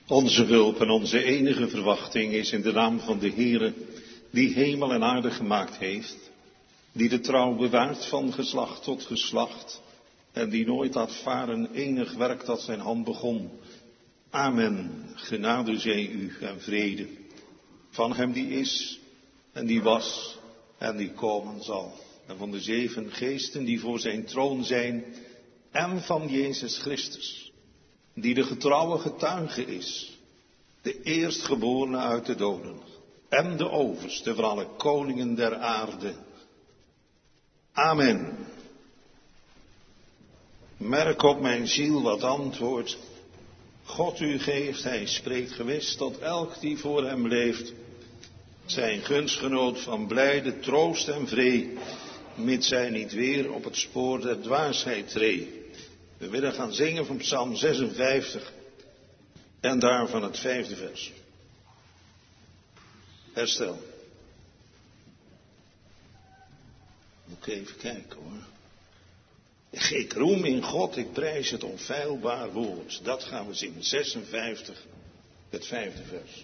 Onze hulp en onze enige verwachting is in de naam van de Heere, die hemel en aarde gemaakt heeft, die de trouw bewaart van geslacht tot geslacht en die nooit laat varen enig werk dat zijn hand begon. Amen. Genade zij u en vrede van hem die is en die was en die komen zal. En van de 7 geesten die voor zijn troon zijn en van Jezus Christus, die de getrouwe getuige is, de eerstgeborene uit de doden en de overste van alle koningen der aarde. Amen. Merk op mijn ziel wat antwoord God u geeft, hij spreekt gewis tot elk die voor hem leeft. Zijn gunstgenoot van blijde troost en vree, mits zij niet weer op het spoor der dwaasheid tree. We willen gaan zingen van Psalm 56 en daarvan het 5e vers. Herstel. Moet ik even kijken hoor. Ik roem in God, ik prijs het onfeilbaar woord. Dat gaan we zingen. 56, het 5e vers.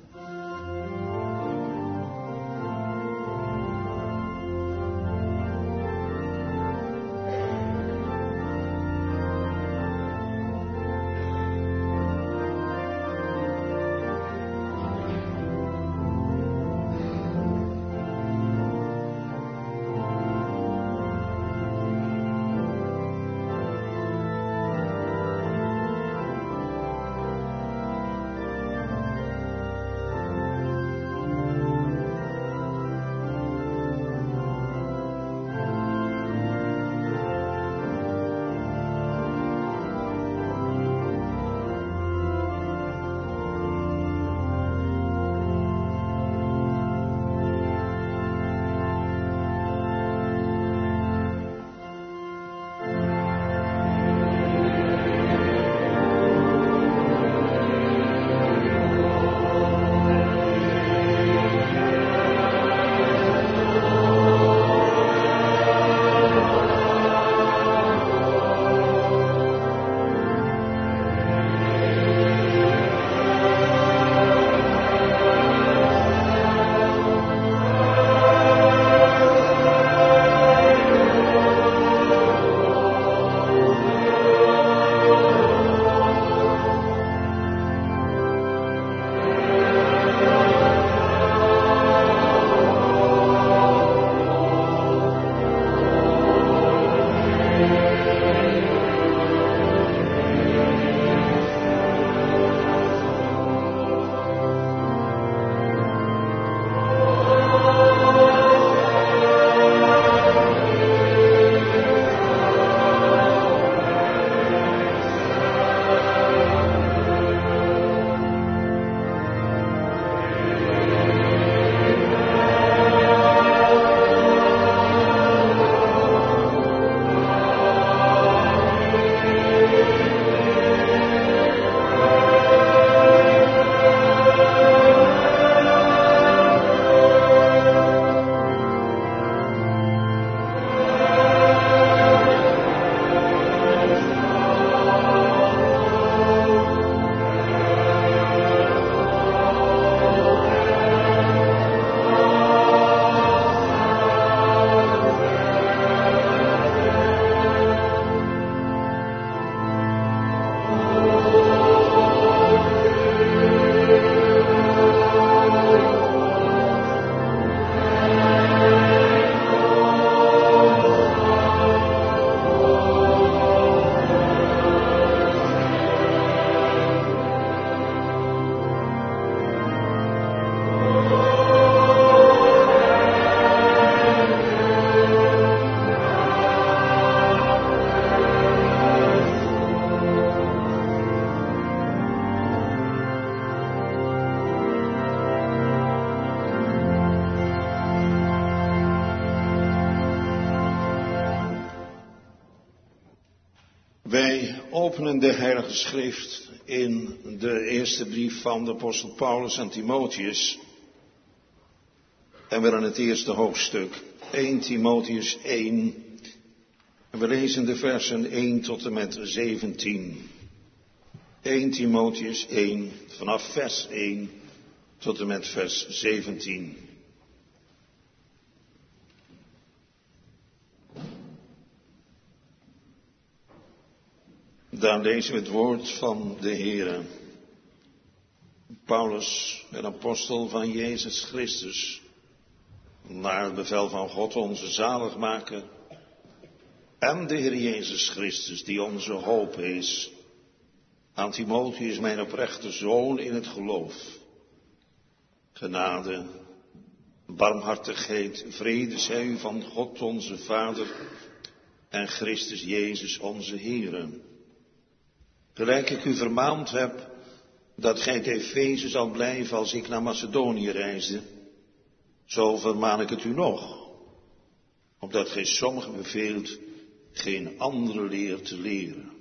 Wij openen de Heilige Schrift in de eerste brief van de apostel Paulus aan Timotheus. En we in het eerste hoofdstuk, 1 Timotheus 1. En we lezen de versen 1 tot en met 17. 1 Timotheüs 1, vanaf vers 1 tot en met vers 17. Daar lezen we het woord van de Heere. Paulus, een apostel van Jezus Christus, naar het bevel van God onze zaligmaker en de Heer Jezus Christus, die onze hoop is, aan Timotheüs, mijn oprechte zoon in het geloof. Genade, barmhartigheid, vrede zij u van God onze Vader en Christus Jezus onze Heere. Gelijk ik u vermaand heb dat gij te Efeze zal blijven als ik naar Macedonië reisde, zo vermaan ik het u nog, opdat gij sommigen beveelt geen andere leer te leren.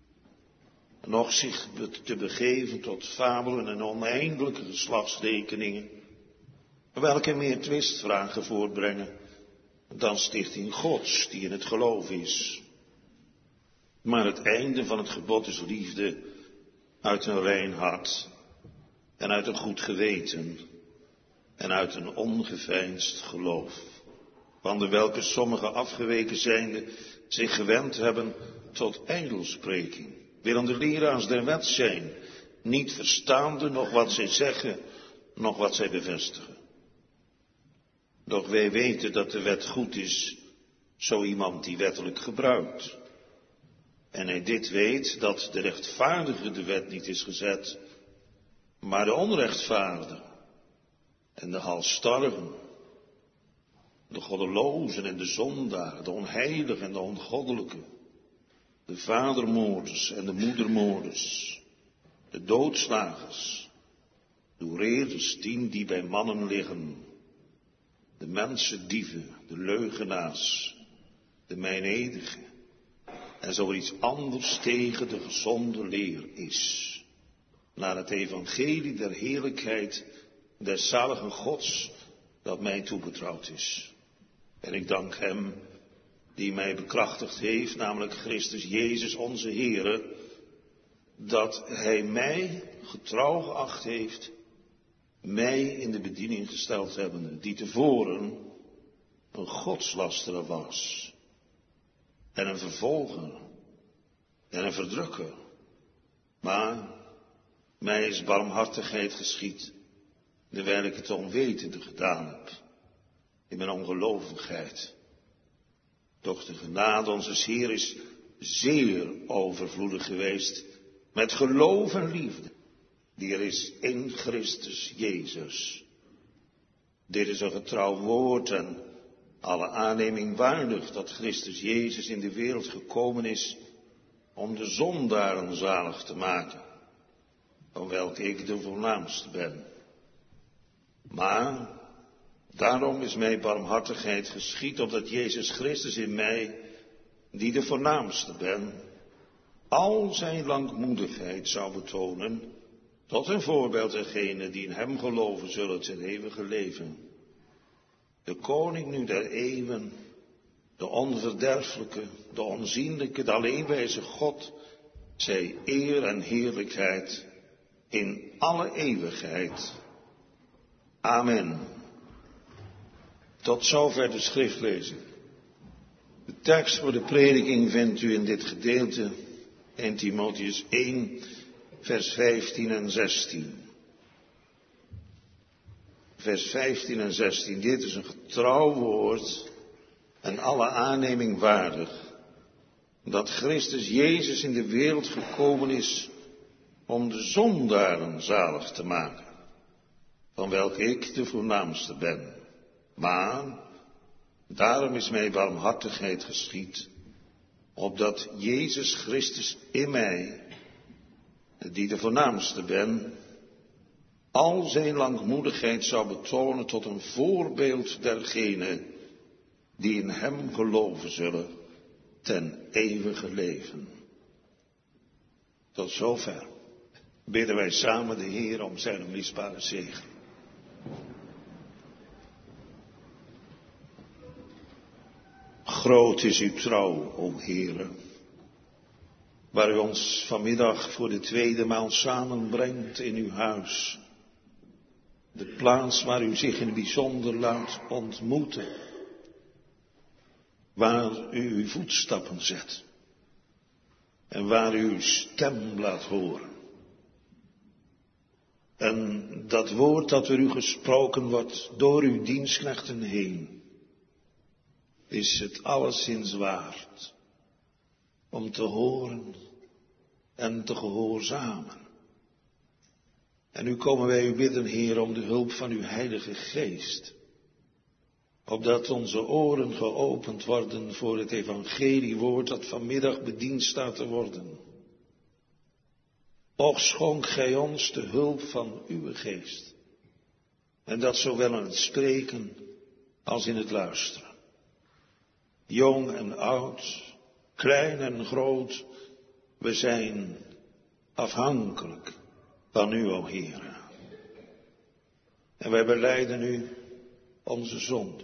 Nog zich te begeven tot fabelen en oneindige geslachtsrekeningen, welke meer twistvragen voortbrengen dan stichting Gods die in het geloof is. Maar het einde van het gebod is liefde uit een rein hart en uit een goed geweten en uit een ongeveinsd geloof. Van de welke sommigen afgeweken zijnde zich gewend hebben tot ijdelspreking, willende leraars der wet zijn, niet verstaande nog wat zij zeggen, nog wat zij bevestigen. Doch wij weten dat de wet goed is, zo iemand die wettelijk gebruikt. En hij dit weet, dat de rechtvaardige de wet niet is gezet, maar de onrechtvaardige en de halsstarrigen, de goddelozen en de zondaren, de onheiligen en de ongoddelijken, de vadermoorders en de moedermoorders, de doodslagers, de hoereerders die bij mannen liggen, de mensendieven, de leugenaars, de mijnedigen, en zo er iets anders tegen de gezonde leer is, naar het evangelie der heerlijkheid des zaligen Gods, dat mij toebetrouwd is. En ik dank hem die mij bekrachtigd heeft, namelijk Christus Jezus onze Heere, dat hij mij getrouw geacht heeft, mij in de bediening gesteld hebbende, die tevoren een godslasteraar was, en een vervolger, en een verdrukker. Maar mij is barmhartigheid geschied, terwijl ik het onwetende gedaan heb, in mijn ongelovigheid. Doch de genade onze Heer is zeer overvloedig geweest, met geloof en liefde, die er is in Christus Jezus. Dit is een getrouw woord en alle aanneming waardig, dat Christus Jezus in de wereld gekomen is om de zondaren zalig te maken, van welke ik de voornaamste ben. Maar daarom is mij barmhartigheid geschied, opdat Jezus Christus in mij, die de voornaamste ben, al zijn langmoedigheid zou betonen, tot een voorbeeld dergenen die in hem geloven zullen ten eeuwige leven. De koning nu der eeuwen, de onverderfelijke, de onzienlijke, de alleenwijze God, zij eer en heerlijkheid in alle eeuwigheid. Amen. Tot zover de schriftlezing. De tekst voor de prediking vindt u in dit gedeelte, 1 Timotheüs 1, vers 15 en 16. Vers 15 en 16, dit is een getrouw woord en alle aanneming waardig, dat Christus Jezus in de wereld gekomen is om de zondaren zalig te maken, van welke ik de voornaamste ben. Maar daarom is mij barmhartigheid geschied, opdat Jezus Christus in mij, die de voornaamste ben, al zijn langmoedigheid zou betonen tot een voorbeeld dergenen die in hem geloven zullen ten eeuwige leven. Tot zover bidden wij samen de Heer om zijn onmisbare zegen. Groot is uw trouw, o Heere. waar u ons vanmiddag voor de tweede maal samenbrengt in uw huis. De plaats waar u zich in het bijzonder laat ontmoeten. Waar u uw voetstappen zet. En waar u uw stem laat horen. En dat woord dat door u gesproken wordt door uw dienstknechten heen, is het alleszins waard om te horen en te gehoorzamen. En nu komen wij u bidden, Heer, om de hulp van uw Heilige Geest, opdat onze oren geopend worden voor het evangeliewoord dat vanmiddag bediend staat te worden. Och, schonk gij ons de hulp van uw Geest, en dat zowel in het spreken als in het luisteren. Jong en oud, klein en groot, we zijn afhankelijk van u, o Heere. En wij belijden u onze zonden.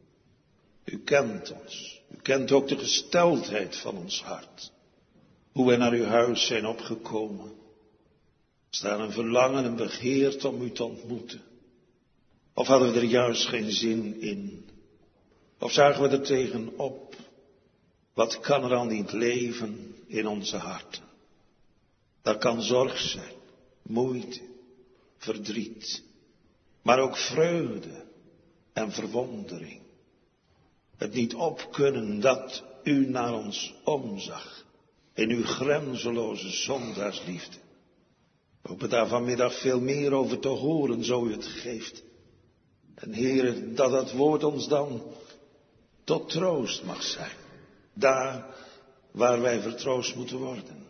U kent ons. U kent ook de gesteldheid van ons hart. Hoe wij naar uw huis zijn opgekomen. Staan een verlangen en begeert om u te ontmoeten. Of hadden we er juist geen zin in? Of zagen we er tegenop? Wat kan er al niet leven in onze harten? Dat kan zorg zijn, moeite, verdriet, maar ook vreugde en verwondering. Het niet opkunnen dat u naar ons omzag in uw grenzeloze zondaarsliefde. We hopen daar vanmiddag veel meer over te horen, zo u het geeft. En Heere, dat het woord ons dan tot troost mag zijn. Daar waar wij vertroost moeten worden.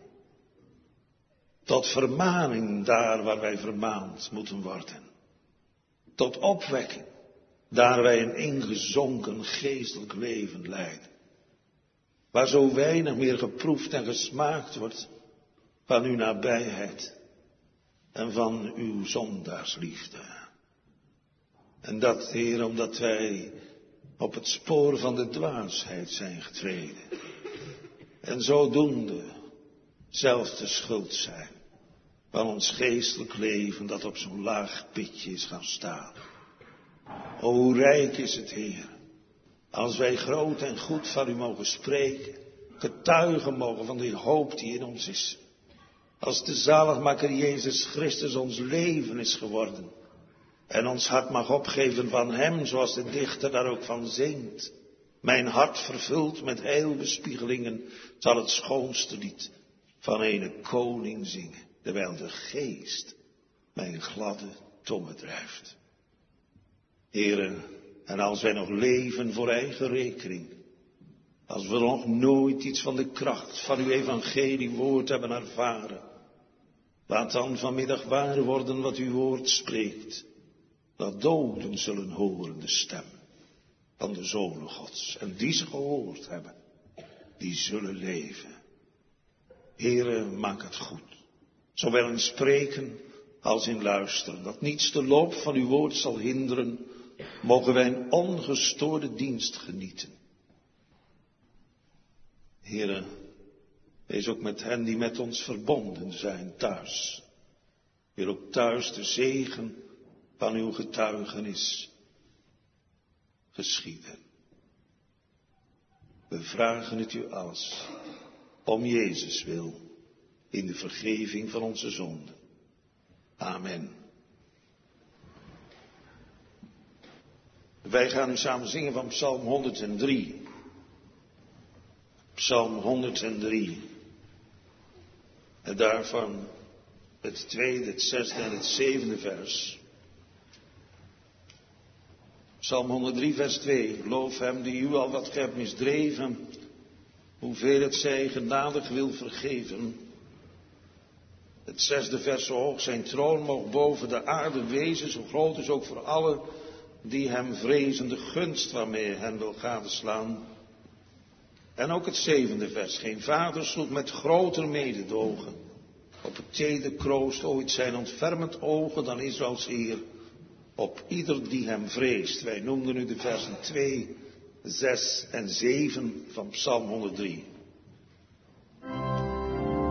Tot vermaning daar waar wij vermaand moeten worden. Tot opwekking daar wij een ingezonken geestelijk leven leiden. Waar zo weinig meer geproefd en gesmaakt wordt van uw nabijheid en van uw zondaarsliefde. En dat, Heer, omdat wij op het spoor van de dwaasheid zijn getreden. En zodoende zelf de schuld zijn van ons geestelijk leven dat op zo'n laag pitje is gaan staan. O, hoe rijk is het, Heer, als wij groot en goed van u mogen spreken, getuigen mogen van die hoop die in ons is. Als de zaligmaker Jezus Christus ons leven is geworden. En ons hart mag opgeven van hem, zoals de dichter daar ook van zingt. Mijn hart vervuld met heilbespiegelingen zal het schoonste lied van ene koning zingen. Terwijl de geest mijn gladde tongen drijft. Heere, en als wij nog leven voor eigen rekening. Als we nog nooit iets van de kracht van uw evangeliewoord hebben ervaren. Laat dan vanmiddag waar worden wat uw woord spreekt. Dat doden zullen horen de stem van de Zonen Gods. En die ze gehoord hebben, die zullen leven. Heere, maak het goed. Zowel in spreken als in luisteren. Dat niets de loop van uw woord zal hinderen. Mogen wij een ongestoorde dienst genieten. Heere, wees ook met hen die met ons verbonden zijn thuis. Wil ook thuis de zegen van uw getuigenis geschieden. We vragen het u alles om Jezus wil in de vergeving van onze zonden. Amen. Wij gaan nu samen zingen van Psalm 103. Psalm 103. En daarvan het tweede, het zesde en het zevende vers. Psalm 103 vers 2. Loof hem die u al wat hebt misdreven, hoeveel het zij genadig wil vergeven. Het zesde vers, zo hoog zijn troon mocht boven de aarde wezen, zo groot is ook voor allen die hem vrezen de gunst waarmee hij hen wil gadeslaan. En ook het zevende vers, geen vader sloeg met groter mededogen op het teder kroost ooit zijn ontfermend ogen dan Israëls Heer op ieder die hem vreest. Wij noemden nu de versen 2, 6 en 7 van Psalm 103.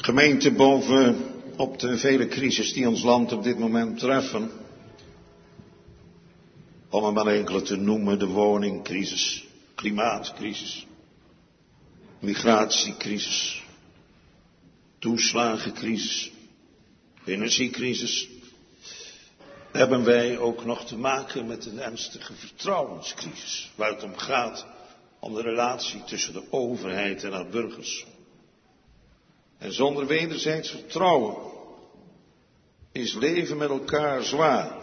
Gemeente, boven op de vele crises die ons land op dit moment treffen, om er maar enkele te noemen: de woningcrisis, klimaatcrisis, migratiecrisis, toeslagencrisis, energiecrisis, hebben wij ook nog te maken met een ernstige vertrouwenscrisis, waar het om gaat om de relatie tussen de overheid en haar burgers. En zonder wederzijds vertrouwen is leven met elkaar zwaar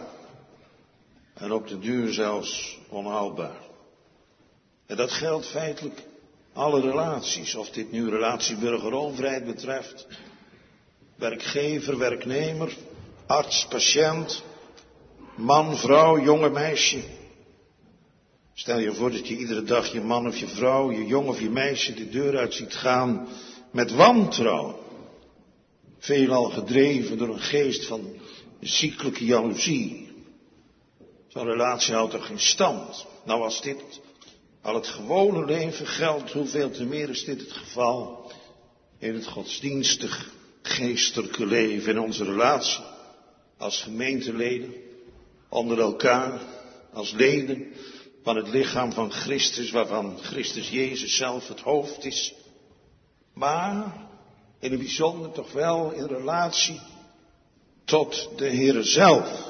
en op de duur zelfs onhaalbaar. En dat geldt feitelijk alle relaties, of dit nu relatie burger-overheid betreft, werkgever, werknemer, arts, patiënt, man, vrouw, jonge meisje. Stel je voor dat je iedere dag je man of je vrouw, je jong of je meisje de deur uit ziet gaan met wantrouwen. Veelal gedreven door een geest van ziekelijke jaloezie. Zo'n relatie houdt toch geen stand. Nou, als dit al het gewone leven geldt, hoeveel te meer is dit het geval in het godsdienstig, geestelijke leven, in onze relatie als gemeenteleden, onder elkaar, als leden van het lichaam van Christus, waarvan Christus Jezus zelf het hoofd is. Maar in het bijzonder toch wel in relatie tot de Heere zelf.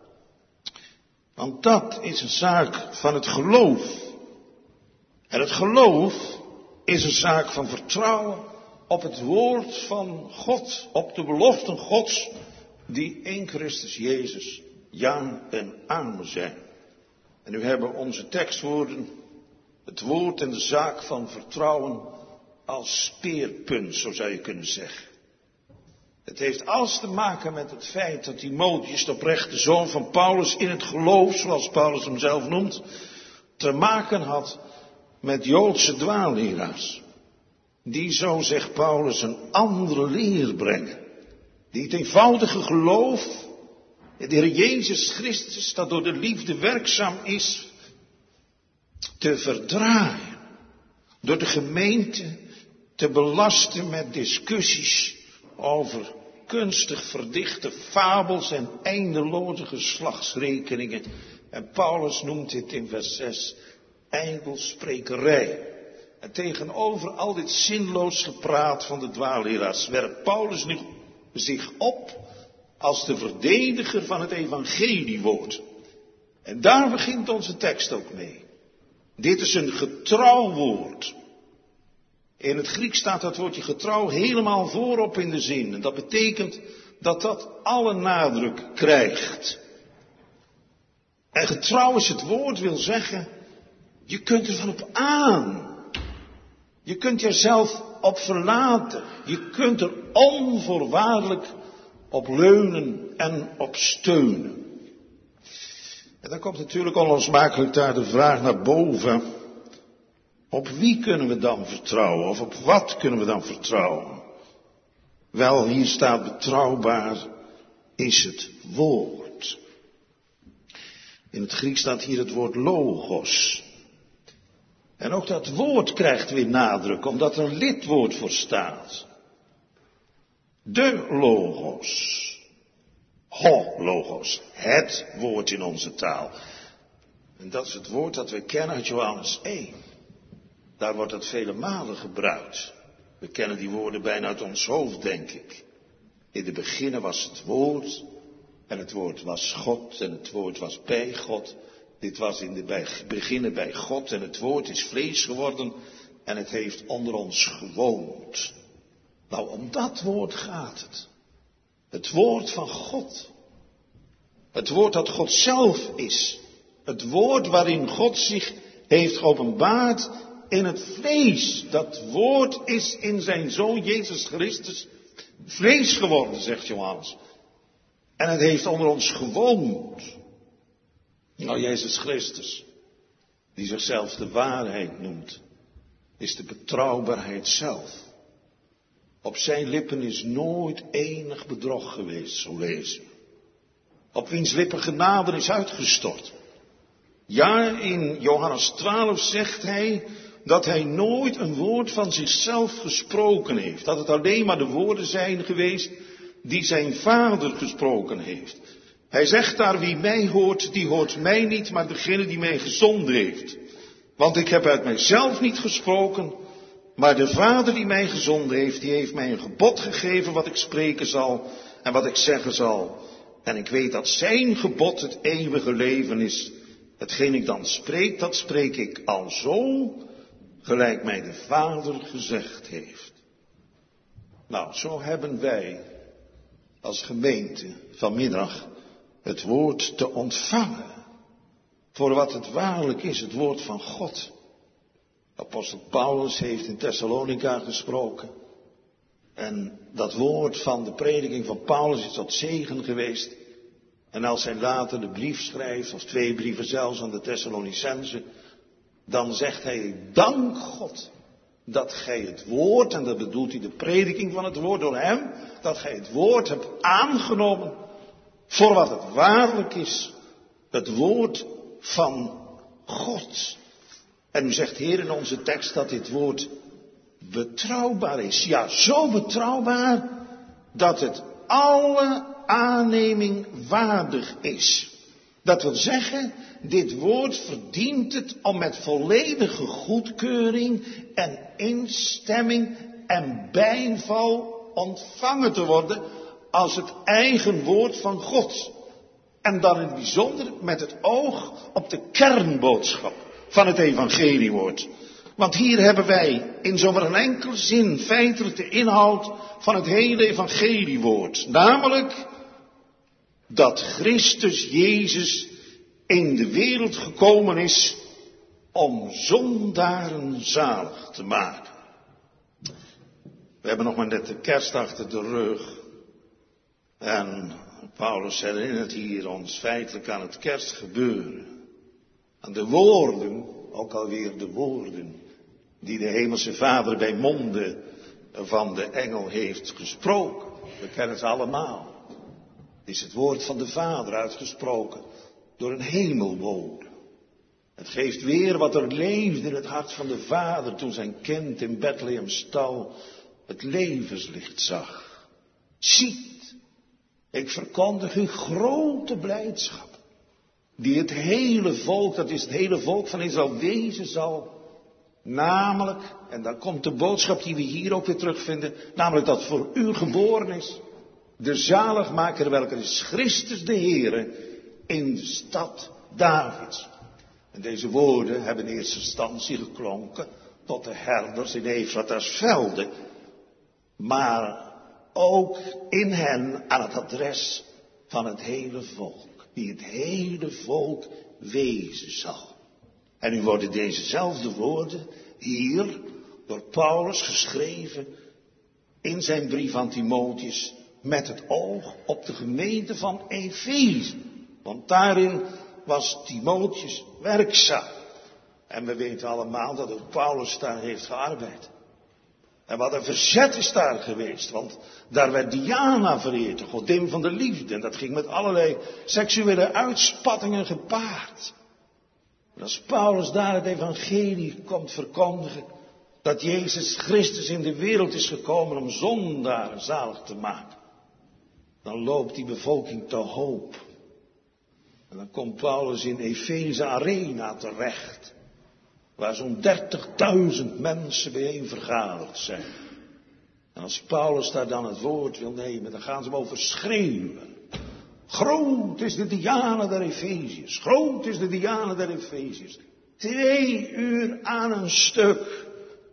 Want dat is een zaak van het geloof. En het geloof is een zaak van vertrouwen op het woord van God, op de beloften Gods, die in Christus Jezus ja en amen zijn. En nu hebben onze tekstwoorden het woord en de zaak van vertrouwen als speerpunt, zo zou je kunnen zeggen. Het heeft alles te maken met het feit dat Timotheus, de oprechte zoon van Paulus, in het geloof, zoals Paulus hem zelf noemt, te maken had met Joodse dwaalleraars. Die, zo zegt Paulus, een andere leer brengen. Die het eenvoudige geloof in de Heer Jezus Christus, dat door de liefde werkzaam is, te verdraaien. Door de gemeente te belasten met discussies over kunstig verdichte fabels en eindeloze geslachtsrekeningen. En Paulus noemt dit in vers 6 ijdelsprekerij. En tegenover al dit zinloos gepraat van de dwaalleraars werpt Paulus nu zich op als de verdediger van het evangeliewoord. En daar begint onze tekst ook mee. Dit is een getrouw woord. In het Grieks staat dat woordje getrouw helemaal voorop in de zin. En dat betekent dat dat alle nadruk krijgt. En getrouw is het woord, wil zeggen, je kunt er van op aan. Je kunt jezelf op verlaten. Je kunt er onvoorwaardelijk op leunen en op steunen. En dan komt natuurlijk onlosmakelijk daar de vraag naar boven: op wie kunnen we dan vertrouwen? Of op wat kunnen we dan vertrouwen? Wel, hier staat betrouwbaar is het woord. In het Grieks staat hier het woord logos. En ook dat woord krijgt weer nadruk, omdat er een lidwoord voor staat. De logos. Logos. Het woord in onze taal. En dat is het woord dat we kennen uit Johannes 1. Daar wordt het vele malen gebruikt. We kennen die woorden bijna uit ons hoofd, denk ik. In de beginnen was het woord. En het woord was God. En het woord was bij God. Dit was in de beginnen bij God. En het woord is vlees geworden. En het heeft onder ons gewoond. Nou, om dat woord gaat het. Het woord van God. Het woord dat God zelf is. Het woord waarin God zich heeft geopenbaard in het vlees. Dat woord is in zijn Zoon Jezus Christus vlees geworden, zegt Johannes. En het heeft onder ons gewoond. Nou, Jezus Christus, die zichzelf de waarheid noemt, is de betrouwbaarheid zelf. Op zijn lippen is nooit enig bedrog geweest, zo lezen. Op wiens lippen genade is uitgestort. Ja, in Johannes 12 zegt hij, dat hij nooit een woord van zichzelf gesproken heeft. Dat het alleen maar de woorden zijn geweest die zijn Vader gesproken heeft. Hij zegt daar, wie mij hoort, die hoort mij niet, maar degene die mij gezonden heeft. Want ik heb uit mijzelf niet gesproken, maar de Vader die mij gezonden heeft, die heeft mij een gebod gegeven wat ik spreken zal en wat ik zeggen zal. En ik weet dat zijn gebod het eeuwige leven is. Hetgeen ik dan spreek, dat spreek ik al zo, gelijk mij de Vader gezegd heeft. Nou, zo hebben wij als gemeente vanmiddag het woord te ontvangen. Voor wat het waarlijk is, het woord van God. Apostel Paulus heeft in Thessalonica gesproken. En dat woord van de prediking van Paulus is tot zegen geweest. En als hij later de brief schrijft, of 2 brieven zelfs aan de Thessalonicenzen, dan zegt hij, dank God dat gij het woord, en dat bedoelt hij de prediking van het woord door hem, dat gij het woord hebt aangenomen voor wat het waarlijk is, het woord van God. En u zegt, Heer, in onze tekst dat dit woord betrouwbaar is. Ja, zo betrouwbaar dat het alle aanneming waardig is. Dat wil zeggen, dit woord verdient het om met volledige goedkeuring en instemming en bijval ontvangen te worden als het eigen woord van God. En dan in het bijzonder met het oog op de kernboodschap van het evangeliewoord. Want hier hebben wij in zomaar een enkele zin feitelijk de inhoud van het hele evangeliewoord. Namelijk dat Christus Jezus in de wereld gekomen is om zondaren zalig te maken. We hebben nog maar net de kerst achter de rug. En Paulus herinnert hier ons feitelijk aan het kerstgebeuren. Aan de woorden, ook alweer de woorden, die de hemelse Vader bij monden van de engel heeft gesproken. We kennen ze allemaal. Het is het woord van de Vader uitgesproken door een hemelbode. Het geeft weer wat er leefde in het hart van de Vader toen zijn kind in Bethlehem stal het levenslicht zag. Ziet, ik verkondig u grote blijdschap, die het hele volk, dat is het hele volk van Israël, wezen zal. Namelijk, en dan komt de boodschap die we hier ook weer terugvinden, namelijk dat voor u geboren is de zaligmaker, welke is Christus de Heere in de stad Davids. En deze woorden hebben in eerste instantie geklonken tot de herders in Efrata's velden, maar ook in hen aan het adres van het hele volk, die het hele volk wezen zal. En nu worden dezezelfde woorden hier door Paulus geschreven in zijn brief aan Timotheus met het oog op de gemeente van Efeze. Want daarin was Timotheus werkzaam. En we weten allemaal dat ook Paulus daar heeft gearbeid. En wat een verzet is daar geweest, want daar werd Diana vereerd, de godin van de liefde. En dat ging met allerlei seksuele uitspattingen gepaard. En als Paulus daar het evangelie komt verkondigen, dat Jezus Christus in de wereld is gekomen om zondaren zalig te maken, dan loopt die bevolking te hoop. En dan komt Paulus in Efeze Arena terecht, waar zo'n 30.000 mensen bijeen vergaderd zijn. En als Paulus daar dan het woord wil nemen, dan gaan ze hem overschreeuwen. Groot is de Diana der Efeziërs. Groot is de Diana der Efeziërs. 2 uur aan een stuk.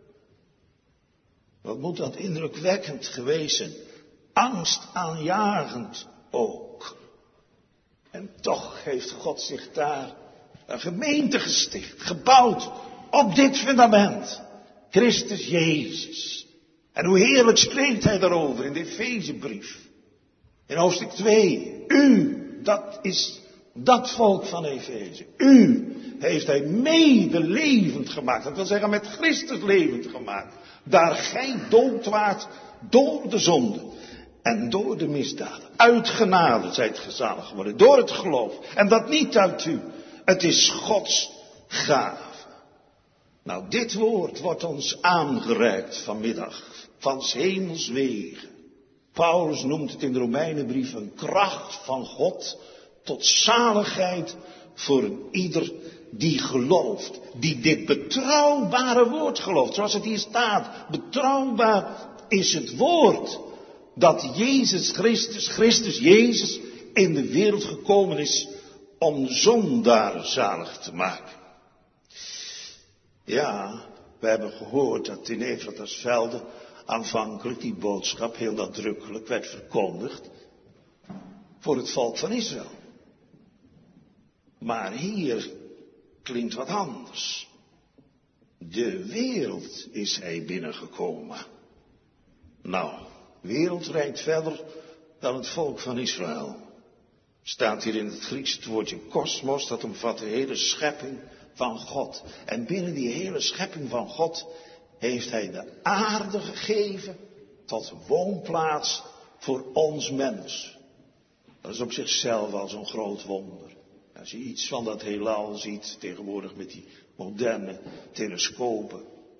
Wat moet dat indrukwekkend geweest zijn. Angstaanjagend ook. En toch heeft God zich daar een gemeente gesticht, gebouwd op dit fundament. Christus Jezus. En hoe heerlijk spreekt hij daarover in de Efezebrief. In hoofdstuk 2. U, dat is dat volk van Efeze. U heeft hij mede levend gemaakt. Dat wil zeggen met Christus levend gemaakt. Daar gij dood waart door de zonde en door de misdaden. Uit genade zijt gezalig geworden. Door het geloof. En dat niet uit u. Het is Gods gave. Nou, dit woord wordt ons aangereikt vanmiddag, van 's hemels wegen. Paulus noemt het in de Romeinenbrief een kracht van God tot zaligheid voor een ieder die gelooft. Die dit betrouwbare woord gelooft, zoals het hier staat. Betrouwbaar is het woord dat Jezus Christus Jezus in de wereld gekomen is om zondaren zalig te maken. Ja, we hebben gehoord dat in Efratasvelde aanvankelijk die boodschap heel nadrukkelijk werd verkondigd voor het volk van Israël. Maar hier klinkt wat anders. De wereld is hij binnengekomen. Nou, wereld reikt verder dan het volk van Israël. Staat hier in het Grieks het woordje kosmos, dat omvat de hele schepping van God. En binnen die hele schepping van God heeft hij de aarde gegeven tot woonplaats voor ons mens. Dat is op zichzelf al zo'n groot wonder. Als je iets van dat heelal ziet, tegenwoordig met die moderne telescopen,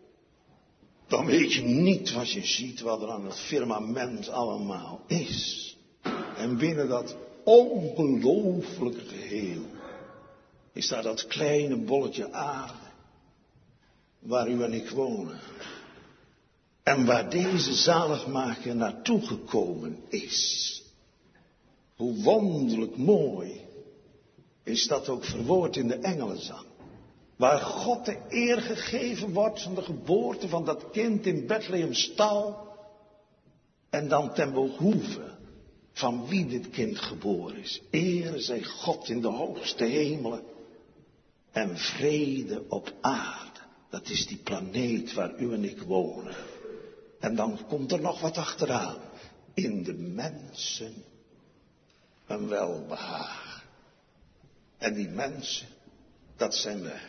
dan weet je niet wat je ziet, wat er aan het firmament allemaal is. En binnen dat ongelooflijke geheel is daar dat kleine bolletje aarde, waar u en ik wonen. En waar deze zaligmaker naartoe gekomen is. Hoe wonderlijk mooi is dat ook verwoord in de engelenzang. Waar God de eer gegeven wordt van de geboorte van dat kind in Bethlehem stal. En dan ten behoeve van wie dit kind geboren is. Ere zij God in de hoogste hemelen. En vrede op aarde. Dat is die planeet waar u en ik wonen. En dan komt er nog wat achteraan. In de mensen een welbehagen. En die mensen, dat zijn wij.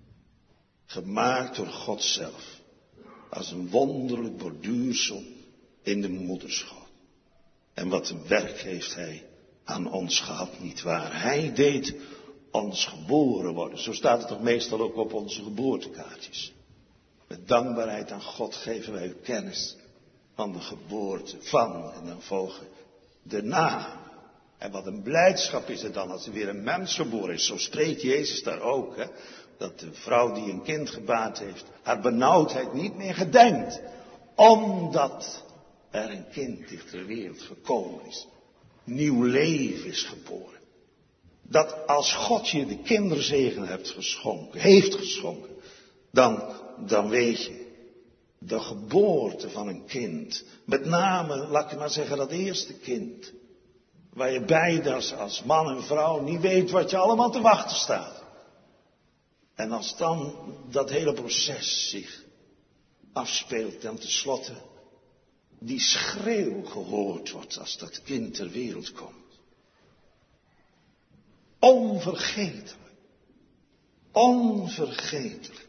Gemaakt door God zelf. Als een wonderlijk borduursel in de moederschoot. En wat een werk heeft hij aan ons gehad, nietwaar? Hij deed ons geboren worden. Zo staat het toch meestal ook op onze geboortekaartjes. Met dankbaarheid aan God geven wij u kennis van de geboorte van. En dan volgen de naam. En wat een blijdschap is het dan als er weer een mens geboren is. Zo spreekt Jezus daar ook. Hè? Dat de vrouw die een kind gebaard heeft, haar benauwdheid niet meer gedenkt. Omdat er een kind ter wereld gekomen is. Nieuw leven is geboren. Dat als God je de kinderzegen heeft geschonken. Dan weet je, de geboorte van een kind. Met name, laat ik maar zeggen, dat eerste kind. Waar je beide als man en vrouw niet weet wat je allemaal te wachten staat. En als dan dat hele proces zich afspeelt en tenslotte die schreeuw gehoord wordt als dat kind ter wereld komt. Onvergetelijk. Onvergetelijk.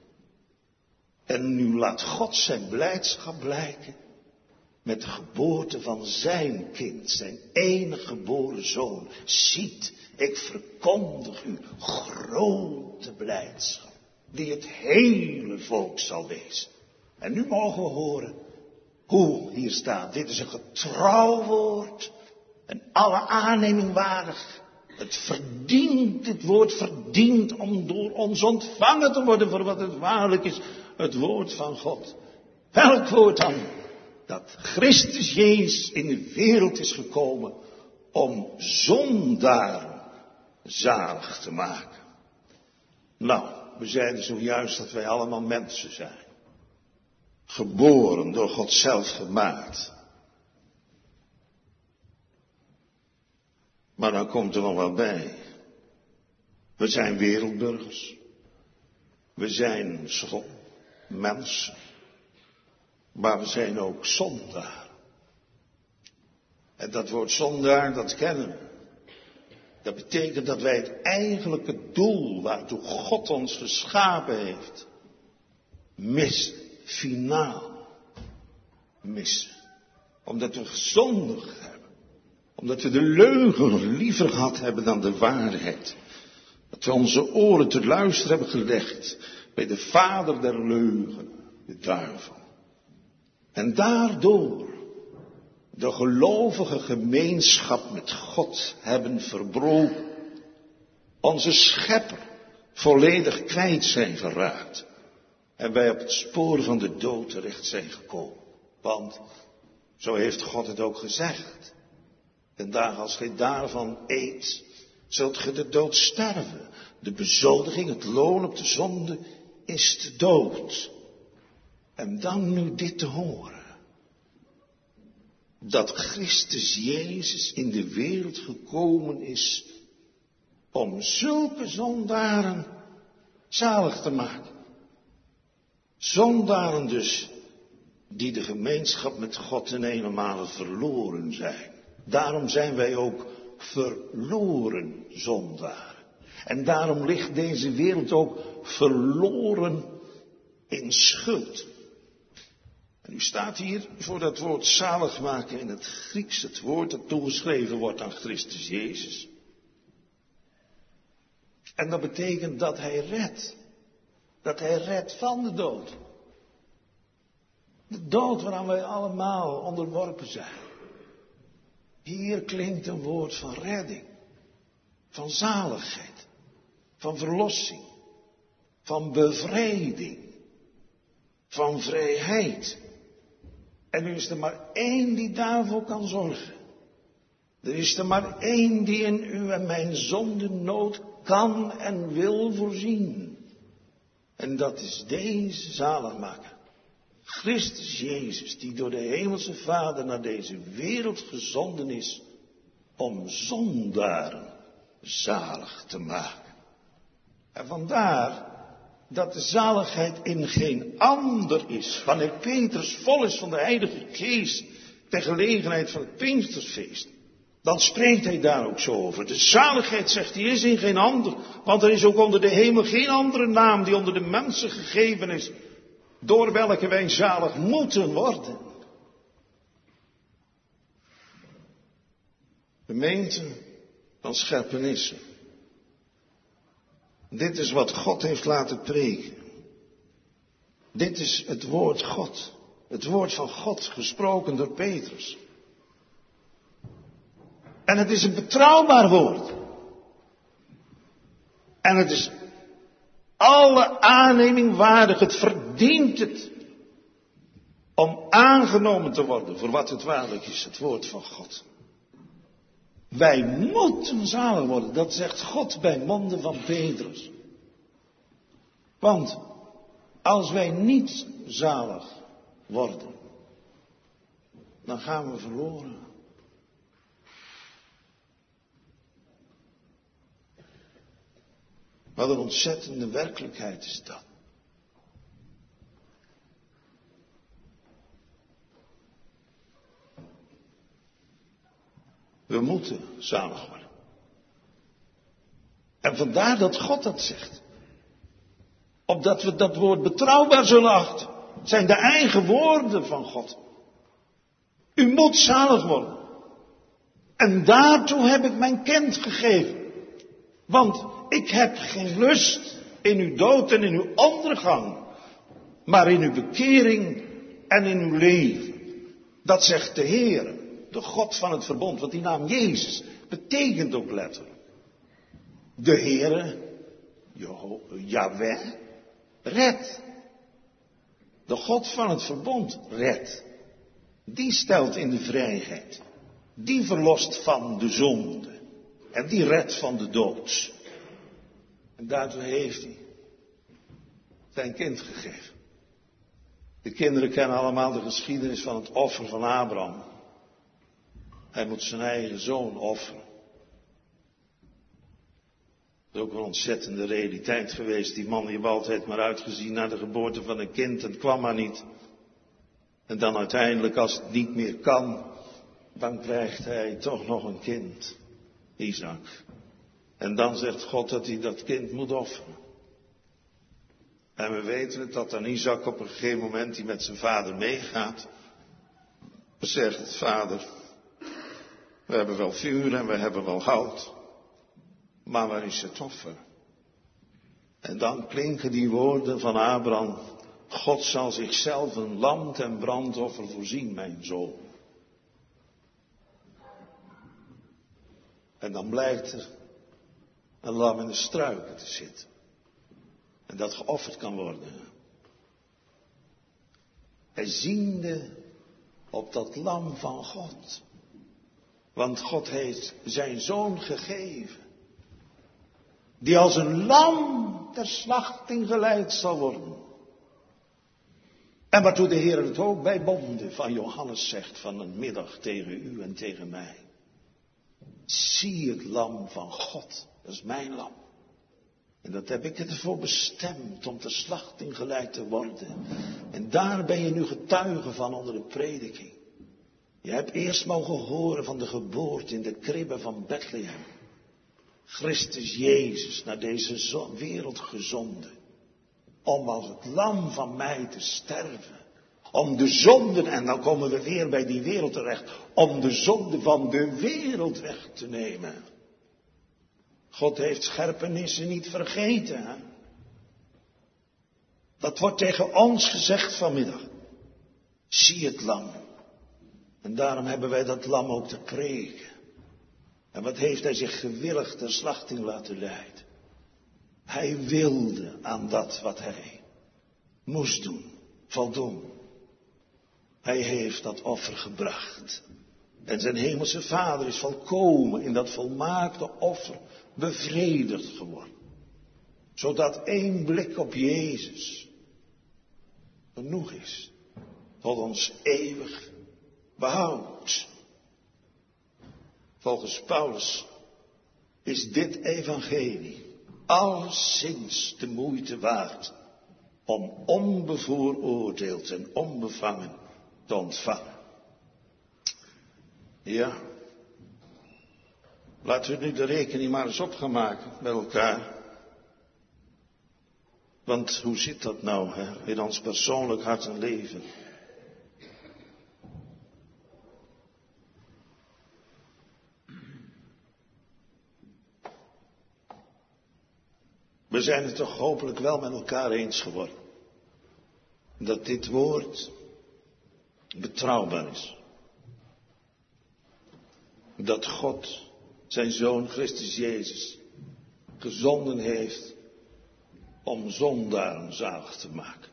En nu laat God zijn blijdschap blijken met de geboorte van zijn kind, zijn enige geboren zoon. Ziet, ik verkondig u grote blijdschap, die het hele volk zal wezen. En nu mogen we horen hoe hier staat. Dit is een getrouw woord en alle aanneming waardig. Het woord verdient om door ons ontvangen te worden voor wat het waarlijk is. Het woord van God. Welk woord dan? Dat Christus Jezus in de wereld is gekomen om zondaren zalig te maken. Nou, we zeiden zojuist dat wij allemaal mensen zijn. Geboren, door God zelf gemaakt. Maar dan komt er nog wat bij. We zijn wereldburgers. We zijn mensen. Maar we zijn ook zondaar. En dat woord zondaar, dat kennen we. Dat betekent dat wij het eigenlijke doel waartoe God ons geschapen heeft, missen. Finaal missen. Omdat we gezondigd hebben. Omdat we de leugen liever gehad hebben dan de waarheid. Dat we onze oren te luisteren hebben gelegd bij de vader der leugen, de duivel. En daardoor de gelovige gemeenschap met God hebben verbroken. Onze schepper volledig kwijt zijn geraakt. En wij op het spoor van de dood terecht zijn gekomen. Want, zo heeft God het ook gezegd. En dagen als gij daarvan eet, zult ge de dood sterven. De bezoldiging, het loon op de zonde, is de dood. En dan nu dit te horen. Dat Christus Jezus in de wereld gekomen is om zulke zondaren zalig te maken. Zondaren dus, die de gemeenschap met God in eenmaal verloren zijn. Daarom zijn wij ook verloren zondaren. En daarom ligt deze wereld ook verloren in schuld. En u staat hier voor dat woord zalig maken in het Grieks, het woord dat toegeschreven wordt aan Christus Jezus. En dat betekent dat hij redt. Dat hij redt van de dood. De dood waaraan wij allemaal onderworpen zijn. Hier klinkt een woord van redding. Van zaligheid. Van verlossing. Van bevrijding. Van vrijheid. En er is er maar één die daarvoor kan zorgen. Er is er maar één die in u en mijn zondenood kan en wil voorzien. En dat is deze zaligmaker. Christus Jezus, die door de hemelse Vader naar deze wereld gezonden is om zondaren zalig te maken. En vandaar dat de zaligheid in geen ander is. Wanneer Petrus vol is van de Heilige Geest ter gelegenheid van het Pinksterfeest, dan spreekt hij daar ook zo over. De zaligheid, zegt hij, is in geen ander, want er is ook onder de hemel geen andere naam die onder de mensen gegeven is, door welke wij zalig moeten worden. Gemeente van Scherpenissen. Dit is wat God heeft laten preken. Dit is het woord God. Het woord van God gesproken door Petrus. En het is een betrouwbaar woord. En het is alle aanneming waardig. Het verdient het om aangenomen te worden voor wat het waarlijk is. Het woord van God. Wij moeten zalig worden. Dat zegt God bij monden van Petrus. Want als wij niet zalig worden, dan gaan we verloren. Wat een ontzettende werkelijkheid is dat. We moeten zalig worden. En vandaar dat God dat zegt. Opdat we dat woord betrouwbaar zullen achten. Het zijn de eigen woorden van God. U moet zalig worden. En daartoe heb ik mijn kind gegeven. Want ik heb geen lust in uw dood en in uw ondergang. Maar in uw bekering en in uw leven. Dat zegt de Heer. De God van het verbond, want die naam Jezus betekent ook letterlijk. De Heere, Yahweh, redt. De God van het verbond redt. Die stelt in de vrijheid. Die verlost van de zonde. En die redt van de dood. En daartoe heeft hij zijn kind gegeven. De kinderen kennen allemaal de geschiedenis van het offer van Abraham. Hij moet zijn eigen zoon offeren. Dat is ook een ontzettende realiteit geweest. Die man die heeft altijd maar uitgezien naar de geboorte van een kind en het kwam maar niet. En dan uiteindelijk, als het niet meer kan, dan krijgt hij toch nog een kind. Isaac. En dan zegt God dat hij dat kind moet offeren. En we weten het dat dan Isaac op een gegeven moment die met zijn vader meegaat. Zegt vader, we hebben wel vuur en we hebben wel hout. Maar waar is het offer? En dan klinken die woorden van Abraham. God zal zichzelf een lam ten brandoffer voorzien, mijn zoon. En dan blijkt er een lam in de struiken te zitten. En dat geofferd kan worden. Hij ziende op dat lam van God. Want God heeft zijn zoon gegeven. Die als een lam ter slachting geleid zal worden. En waartoe de Heer het ook bij bonden van Johannes zegt van een middag tegen u en tegen mij. Zie het lam van God, dat is mijn lam. En dat heb ik ervoor bestemd om ter slachting geleid te worden. En daar ben je nu getuige van onder de prediking. Je hebt eerst mogen horen van de geboorte in de kribbe van Bethlehem. Christus Jezus naar deze wereld gezonden. Om als het lam van mij te sterven. Om de zonden, en dan komen we weer bij die wereld terecht. Om de zonde van de wereld weg te nemen. God heeft scherpenissen niet vergeten. Hè? Dat wordt tegen ons gezegd vanmiddag. Zie het lam. En daarom hebben wij dat lam ook te preken. En wat heeft hij zich gewillig ter slachting laten leiden? Hij wilde aan dat wat hij moest doen, voldoen. Hij heeft dat offer gebracht. En zijn hemelse Vader is volkomen in dat volmaakte offer bevredigd geworden. Zodat één blik op Jezus genoeg is tot ons eeuwig behoud. Volgens Paulus is dit evangelie alleszins de moeite waard om onbevooroordeeld en onbevangen te ontvangen. Ja, laten we nu de rekening maar eens op gaan maken met elkaar. Want hoe zit dat nou in ons persoonlijk hart en leven? We zijn het toch hopelijk wel met elkaar eens geworden. Dat dit woord betrouwbaar is. Dat God zijn Zoon Christus Jezus gezonden heeft om zondaren zalig te maken.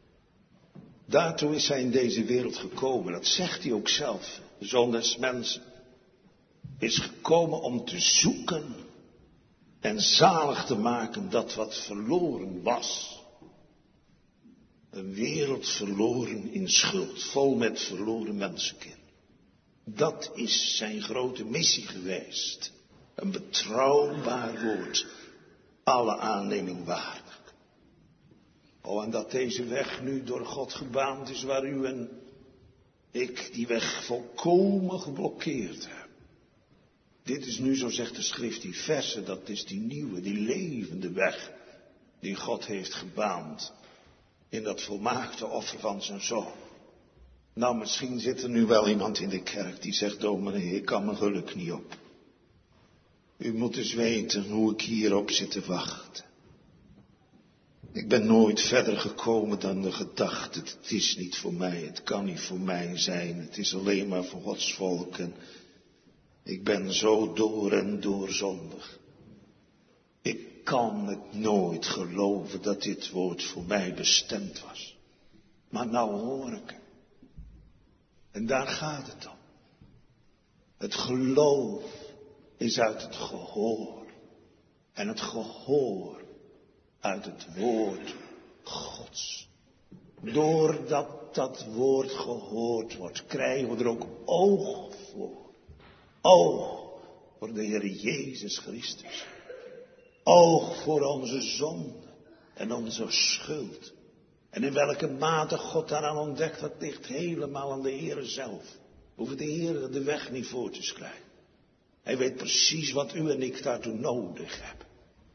Daartoe is hij in deze wereld gekomen. Dat zegt hij ook zelf. De Zoon des Mensen is gekomen om te zoeken en zalig te maken dat wat verloren was. Een wereld verloren in schuld, vol met verloren mensenkinderen. Dat is zijn grote missie geweest. Een betrouwbaar woord, alle aanneming waardig. Oh, en dat deze weg nu door God gebaand is, waar u en ik die weg volkomen geblokkeerd hebben. Dit is nu, zo zegt de schrift, die verse, dat is die nieuwe, die levende weg die God heeft gebaand in dat volmaakte offer van zijn zoon. Nou, misschien zit er nu wel iemand in de kerk die zegt, dominee, ik kan mijn geluk niet op. U moet eens weten hoe ik hierop zit te wachten. Ik ben nooit verder gekomen dan de gedachte, het is niet voor mij, het kan niet voor mij zijn, het is alleen maar voor Gods volk en ik ben zo door en door zondig. Ik kan het nooit geloven dat dit woord voor mij bestemd was. Maar nou hoor ik het. En daar gaat het om. Het geloof is uit het gehoor. En het gehoor uit het woord Gods. Doordat dat woord gehoord wordt, krijgen we er ook oog voor. Oog voor de Heer Jezus Christus. Oog voor onze zonde en onze schuld. En in welke mate God daaraan ontdekt, dat ligt helemaal aan de Heer zelf. Hoeft de Heer de weg niet voor te schrijven. Hij weet precies wat u en ik daartoe nodig hebben.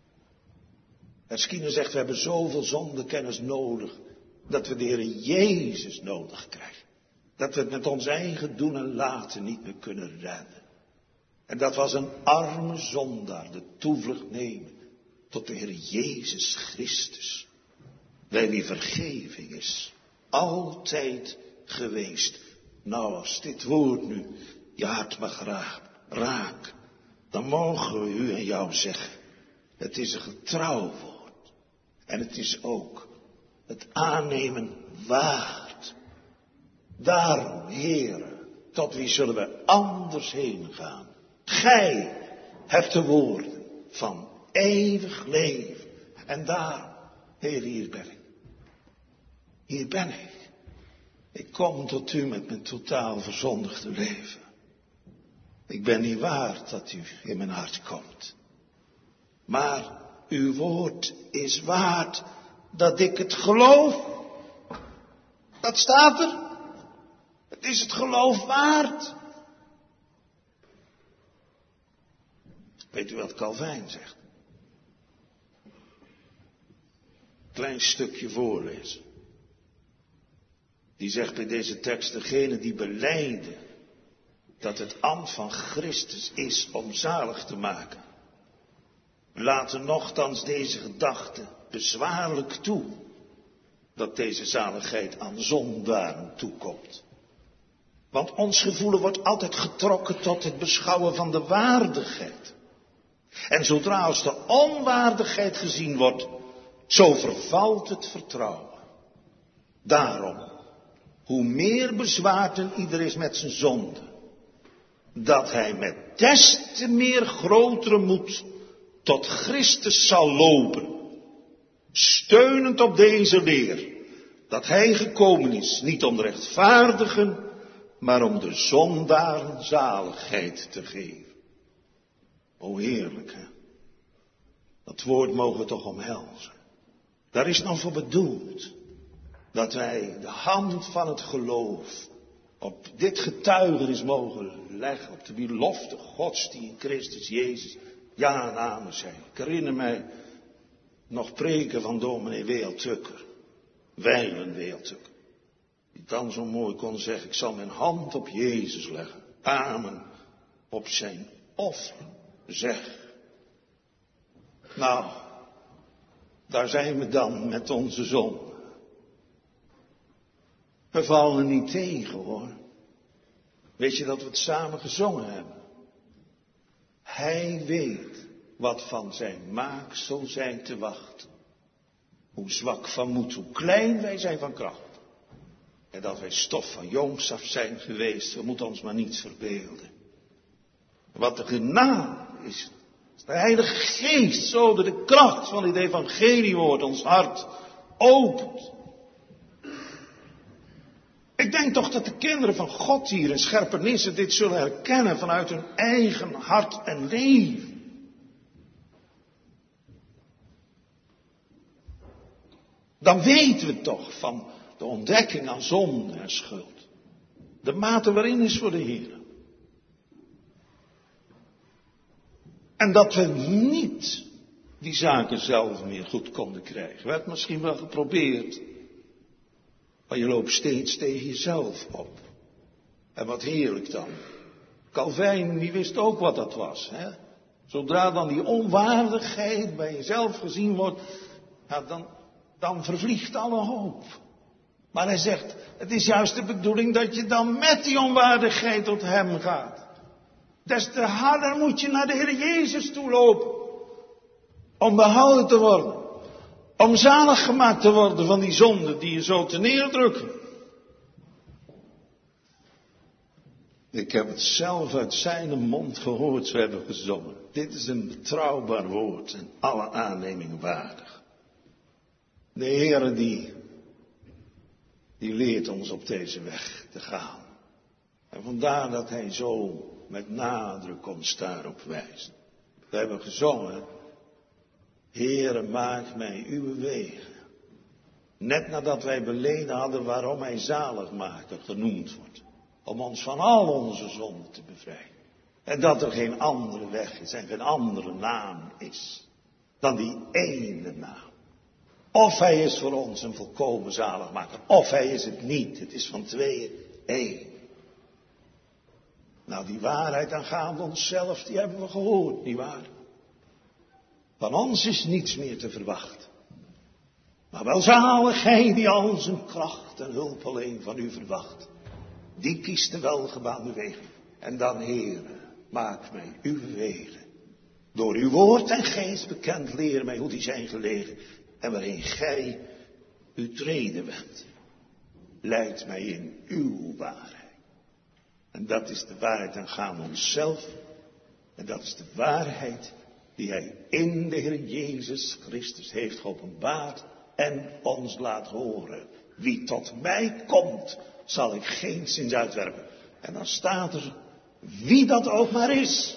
Skinner zegt, we hebben zoveel zondekennis nodig, dat we de Heer Jezus nodig krijgen. Dat we het met ons eigen doen en laten niet meer kunnen redden. En dat was een arme zondaar de toevlucht nemen tot de Heer Jezus Christus, bij wie vergeving is, altijd geweest. Nou, als dit woord nu je hart mag raken, dan mogen we u en jou zeggen, het is een getrouw woord. En het is ook het aannemen waard. Daarom, Heere, tot wie zullen we anders heen gaan? Gij hebt de woorden van eeuwig leven. En daarom, Heer, hier ben ik. Hier ben ik. Ik kom tot u met mijn totaal verzondigde leven. Ik ben niet waard dat u in mijn hart komt. Maar uw woord is waard dat ik het geloof. Dat staat er. Het is het geloof waard. Weet u wat Calvijn zegt? Klein stukje voorlezen. Die zegt bij deze tekst, degene die belijden dat het ambt van Christus is om zalig te maken, laten nochtans deze gedachte bezwaarlijk toe, dat deze zaligheid aan zondaren toekomt. Want ons gevoelen wordt altijd getrokken tot het beschouwen van de waardigheid. En zodra als de onwaardigheid gezien wordt, zo vervalt het vertrouwen. Daarom, hoe meer bezwaard een ieder is met zijn zonde, dat hij met des te meer grotere moed tot Christus zal lopen, steunend op deze leer, dat hij gekomen is, niet om de rechtvaardigen, maar om de zondaren zaligheid te geven. O heerlijk, hè? Dat woord mogen we toch omhelzen. Daar is nou voor bedoeld dat wij de hand van het geloof op dit getuigenis mogen leggen, op de belofte Gods die in Christus Jezus ja en amen zijn. Ik herinner mij nog preken van dominee Weeltukker, Wijlen Weeltukker, die dan zo mooi kon zeggen, ik zal mijn hand op Jezus leggen, amen, op zijn offer, zeg. Nou, daar zijn we dan met onze zonde. We vallen niet tegen, hoor. Weet je dat we het samen gezongen hebben? Hij weet wat van zijn maaksel zijn te wachten. Hoe zwak van moed, hoe klein wij zijn van kracht. En dat wij stof van jongs af zijn geweest, we moeten ons maar niets verbeelden. Wat de genade is, de Heilige Geest zo door de kracht van dit evangeliewoord ons hart opent. Ik denk toch dat de kinderen van God hier in Scherpenisse dit zullen herkennen vanuit hun eigen hart en leven. Dan weten we toch van de ontdekking aan zonde en schuld. De mate waarin is voor de Heer. En dat we niet die zaken zelf meer goed konden krijgen. We hebben het misschien wel geprobeerd. Maar je loopt steeds tegen jezelf op. En wat heerlijk dan. Calvijn, die wist ook wat dat was. Hè? Zodra dan die onwaardigheid bij jezelf gezien wordt, ja, dan vervliegt alle hoop. Maar hij zegt, het is juist de bedoeling dat je dan met die onwaardigheid tot hem gaat. Des te harder moet je naar de Heer Jezus toe lopen. Om behouden te worden. Om zalig gemaakt te worden van die zonde die je zo te neerdrukken. Ik heb het zelf uit zijn mond gehoord, zo hebben we gezongen. Dit is een betrouwbaar woord en alle aanneming waardig. De Heere die leert ons op deze weg te gaan. En vandaar dat hij zo met nadruk ons daarop wijst. We hebben gezongen, Heere, maak mij uw wegen. Net nadat wij beleden hadden waarom hij zaligmaker genoemd wordt. Om ons van al onze zonden te bevrijden. En dat er geen andere weg is en geen andere naam is dan die ene naam. Of hij is voor ons een volkomen zaligmaker, of hij is het niet. Het is van tweeën één. Nou, die waarheid aangaande onszelf, die hebben we gehoord, nietwaar? Van ons is niets meer te verwachten. Maar welzalig hij die al zijn kracht en hulp alleen van u verwacht. Die kiest de welgebaande wegen. En dan, Heere, maak mij uw wegen. Door uw woord en geest bekend, leer mij hoe die zijn gelegen. En waarin gij uw treden bent. Leid mij in uw waarheid. En dat is de waarheid aangaande onszelf. En dat is de waarheid die hij in de Heer Jezus Christus heeft geopenbaard en ons laat horen. Wie tot mij komt, zal ik geenszins uitwerpen. En dan staat er, wie dat ook maar is.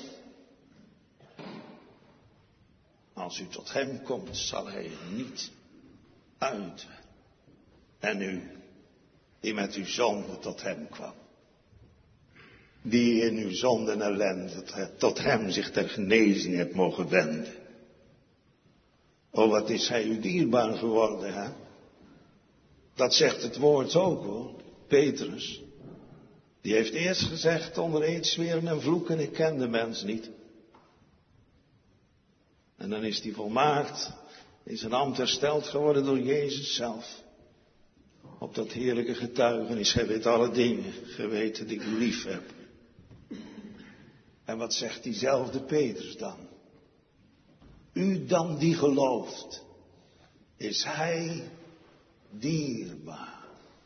Als u tot hem komt, zal hij niet uitwerpen. En u, die met uw zonde tot hem kwam. Die in uw zonde en ellende tot hem zich ter genezing hebt mogen wenden. Oh, wat is hij u dierbaar geworden, hè? Dat zegt het woord ook, hoor. Petrus. Die heeft eerst gezegd onder eedzweren en vloeken, ik ken de mens niet. En dan is hij volmaakt, in zijn ambt hersteld geworden door Jezus zelf. Op dat heerlijke getuigenis, gij weet alle dingen, gij weet dat ik u lief heb. En wat zegt diezelfde Petrus dan? U dan die gelooft, is hij dierbaar.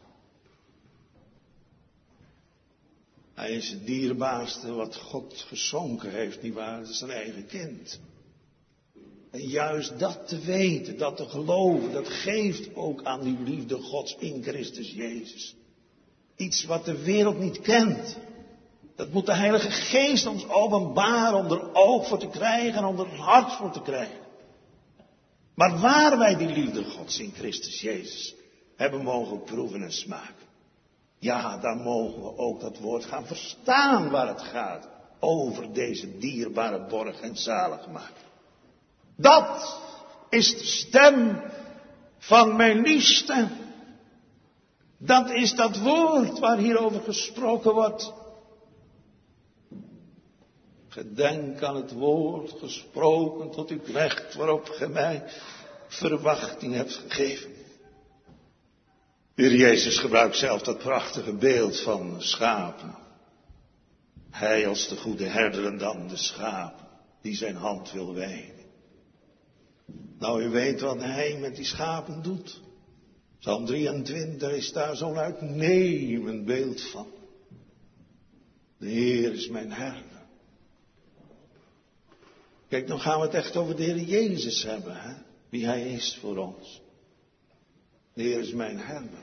Hij is het dierbaarste wat God geschonken heeft, nietwaar? Dat is zijn eigen kind. En juist dat te weten, dat te geloven, dat geeft ook aan die liefde Gods in Christus Jezus. Iets wat de wereld niet kent. Dat moet de Heilige Geest ons openbaren om er oog voor te krijgen en om er hart voor te krijgen. Maar waar wij die liefde Gods in Christus Jezus hebben mogen proeven en smaken. Ja, dan mogen we ook dat woord gaan verstaan waar het gaat. Over deze dierbare borg en zaligmaker. Dat is de stem van mijn liefste. Dat is dat woord waar hierover gesproken wordt. Gedenk aan het woord gesproken tot uw knecht waarop gij mij verwachting hebt gegeven. De Heer Jezus gebruikt zelf dat prachtige beeld van schapen. Hij als de goede herder en dan de schapen die zijn hand wil wijden. Nou, u weet wat hij met die schapen doet. Psalm 23 is daar zo'n uitnemend beeld van. De Heer is mijn herder. Kijk, dan gaan we het echt over de Heer Jezus hebben, hè? Wie hij is voor ons. De Heer is mijn herder.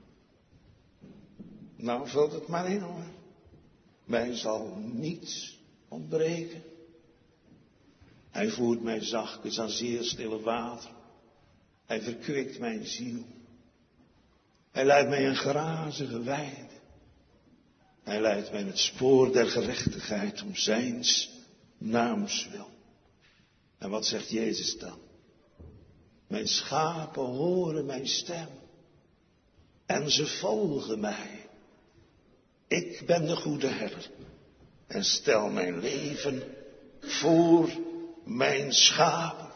Nou, vult het maar in, hoor. Mij zal niets ontbreken. Hij voert mij zachtjes aan zeer stille water. Hij verkwikt mijn ziel. Hij leidt mij in grazige weide. Hij leidt mij in het spoor der gerechtigheid om zijns naams wil. En wat zegt Jezus dan? Mijn schapen horen mijn stem. En ze volgen mij. Ik ben de goede herder. En stel mijn leven voor mijn schapen.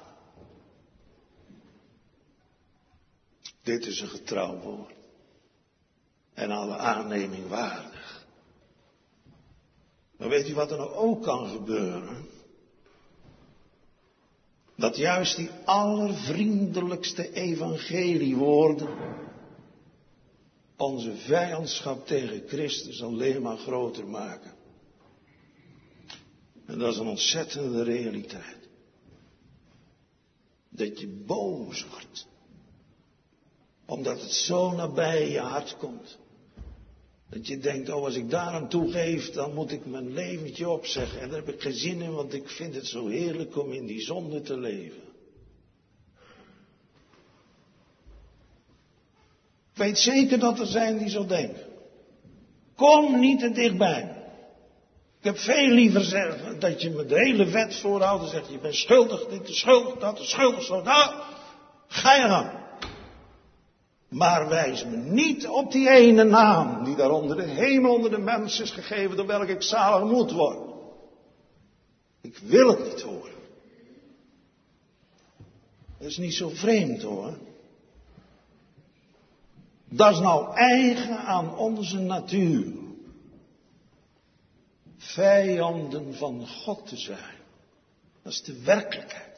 Dit is een getrouw woord. En alle aanneming waardig. Maar weet u wat er nou ook kan gebeuren? Dat juist die allervriendelijkste evangeliewoorden onze vijandschap tegen Christus alleen maar groter maken. En dat is een ontzettende realiteit. Dat je boos wordt. Omdat het zo nabij je hart komt. Dat je denkt, oh, als ik daaraan toegeef, dan moet ik mijn leventje opzeggen. En daar heb ik geen zin in, want ik vind het zo heerlijk om in die zonde te leven. Ik weet zeker dat er zijn die zo denken. Kom niet te dichtbij. Ik heb veel liever zeggen dat je me de hele wet voorhoudt en zegt, je bent schuldig, dit is schuldig, dat is schuldig, zo. Nou, ga je dan. Maar wijs me niet op die ene naam die daar onder de hemel, onder de mens is gegeven, door welke ik zalig moet worden. Ik wil het niet horen. Dat is niet zo vreemd hoor. Dat is nou eigen aan onze natuur. Vijanden van God te zijn. Dat is de werkelijkheid.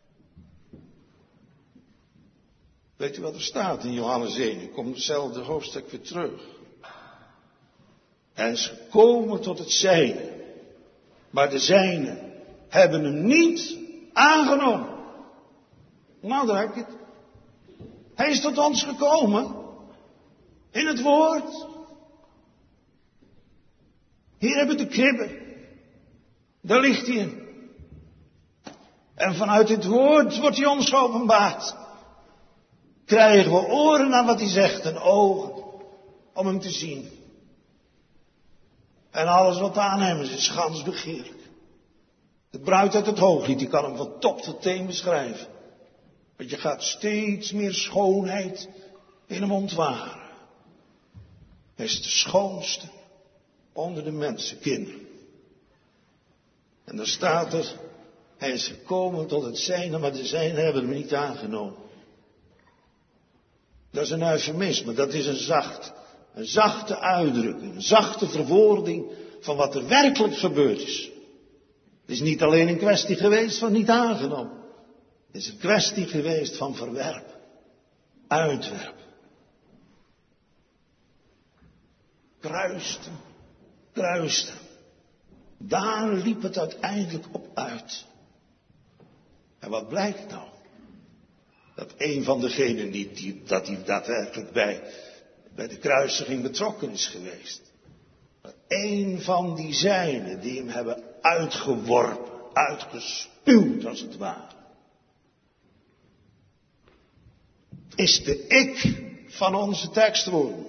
Weet u wat er staat in Johannes 1? Ik kom hetzelfde hoofdstuk weer terug. Hij is gekomen tot het zijne. Maar de zijnen hebben hem niet aangenomen. Nou, daar heb je het. Hij is tot ons gekomen. In het woord. Hier hebben we de kribbe. Daar ligt hij in. En vanuit het woord wordt hij ons geopenbaard. Krijgen we oren aan wat hij zegt en ogen om hem te zien. En alles wat aan hem is gans begeerlijk. De bruid uit het Hooglied, die kan hem van top tot teen beschrijven. Want je gaat steeds meer schoonheid in hem ontwaren. Hij is de schoonste onder de mensenkinderen. En dan staat er, hij is gekomen tot het zijne, maar de zijnen hebben hem niet aangenomen. Dat is een eufemisme, dat is een zachte uitdrukking, een zachte verwoording van wat er werkelijk gebeurd is. Het is niet alleen een kwestie geweest van niet aangenomen. Het is een kwestie geweest van verwerpen, uitwerpen. Kruisten. Daar liep het uiteindelijk op uit. En wat blijkt nou? Dat een van degenen die daadwerkelijk bij de kruisiging betrokken is geweest. Dat een van die zijnen die hem hebben uitgeworpen, uitgespuwd als het ware. Is de ik van onze tekstwoorden.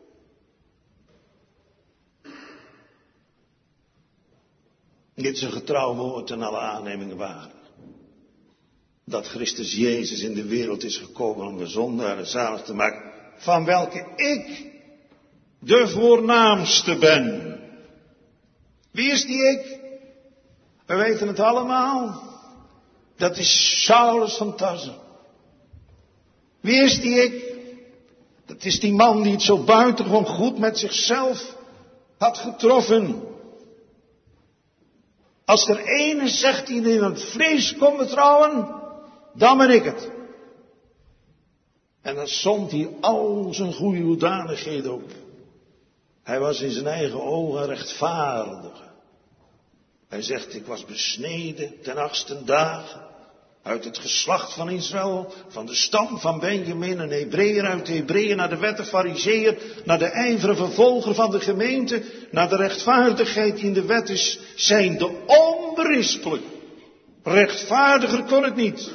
Dit is een getrouw woord en alle aannemingen waren. Dat Christus Jezus in de wereld is gekomen om de zondaren zalig te maken. Van welke ik de voornaamste ben. Wie is die ik? We weten het allemaal. Dat is Saulus van Tarse. Wie is die ik? Dat is die man die het zo buitengewoon goed met zichzelf had getroffen. Als er één is, zegt hij, die in het vlees komt betrouwen, dan ben ik het. En dan somt hij al zijn goede hoedanigheden op. Hij was in zijn eigen ogen rechtvaardig. Hij zegt, ik was besneden ten 8e dagen. Uit het geslacht van Israël, van de stam van Benjamin, een Hebreeër uit de Hebreeën, naar de wette Farizeeër, naar de ijvere vervolger van de gemeente, naar de rechtvaardigheid die in de wet is, zijnde onberispelijk. Rechtvaardiger kon het niet.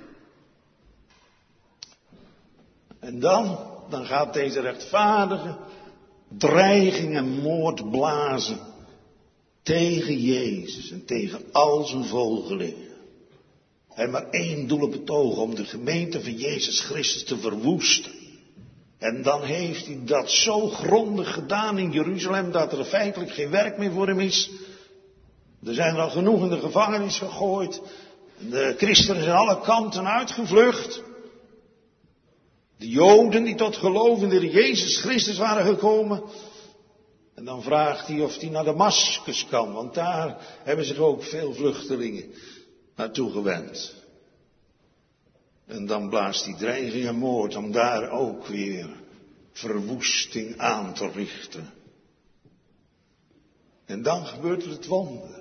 En dan gaat deze rechtvaardige dreiging en moord blazen tegen Jezus en tegen al zijn volgelingen. En maar één doel op het oog, om de gemeente van Jezus Christus te verwoesten. En dan heeft hij dat zo grondig gedaan in Jeruzalem, dat er feitelijk geen werk meer voor hem is. Er zijn er al genoeg in de gevangenis gegooid. De christenen zijn alle kanten uitgevlucht. De Joden die tot geloof in de Heer Jezus Christus waren gekomen. En dan vraagt hij of hij naar Damascus kan, want daar hebben zich ook veel vluchtelingen naartoe gewend. En dan blaast die dreiging en moord om daar ook weer verwoesting aan te richten. En dan gebeurt er het wonder.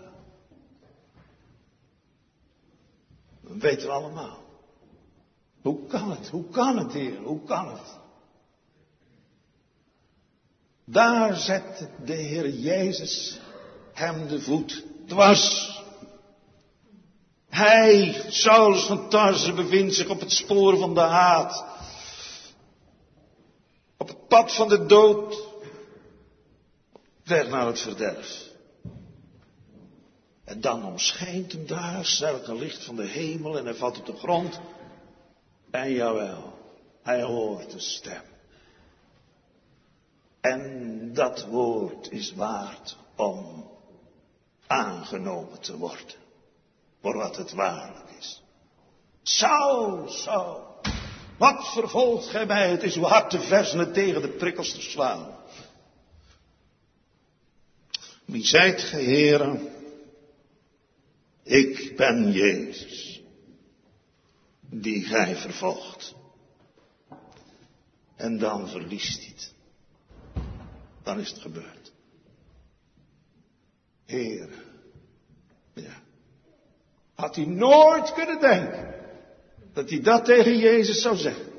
Dat weten we allemaal. Hoe kan het? Hoe kan het, Heer? Hoe kan het? Daar zet de Heer Jezus hem de voet dwars. Hij, Saulus van Tarse, bevindt zich op het spoor van de haat. Op het pad van de dood. Weg naar het verderf. En dan omschijnt hem daar sterk een licht van de hemel en hij valt op de grond. En jawel, hij hoort de stem. En dat woord is waard om aangenomen te worden. Voor wat het waarlijk is. Saul, Saul, wat vervolgt gij mij? Het is uw hart te versenen tegen de prikkels te slaan. Wie zijt gij, Heere? Ik ben Jezus, die gij vervolgt. En dan verliest hij het. Dan is het gebeurd. Heere, ja. Had hij nooit kunnen denken dat hij dat tegen Jezus zou zeggen.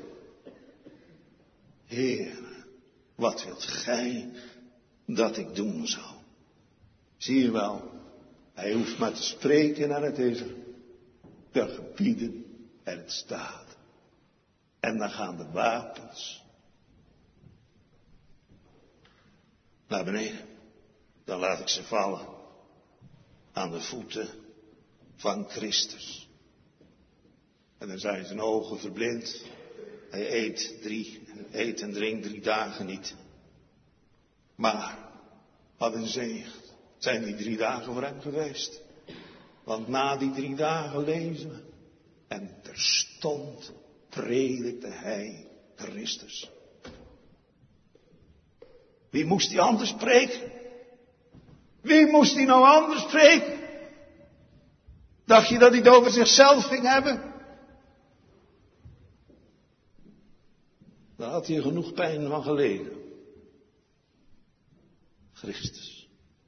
Heere, wat wilt gij dat ik doen zal? Zie je wel, hij hoeft maar te spreken en het is er. De gebieden en het staat. En dan gaan de wapens naar beneden. Dan laat ik ze vallen aan de voeten van Christus. En dan zijn zijn ogen verblind. Hij eet en drinkt 3 dagen niet. Maar, wat een zegen. Zijn die 3 dagen voor hem geweest. Want na die 3 dagen lezen we. En terstond predikte hij Christus. Wie moest hij anders spreken? Wie moest hij nou anders spreken? Dacht je dat hij het over zichzelf ging hebben? Daar had hij genoeg pijn van geleden. Christus.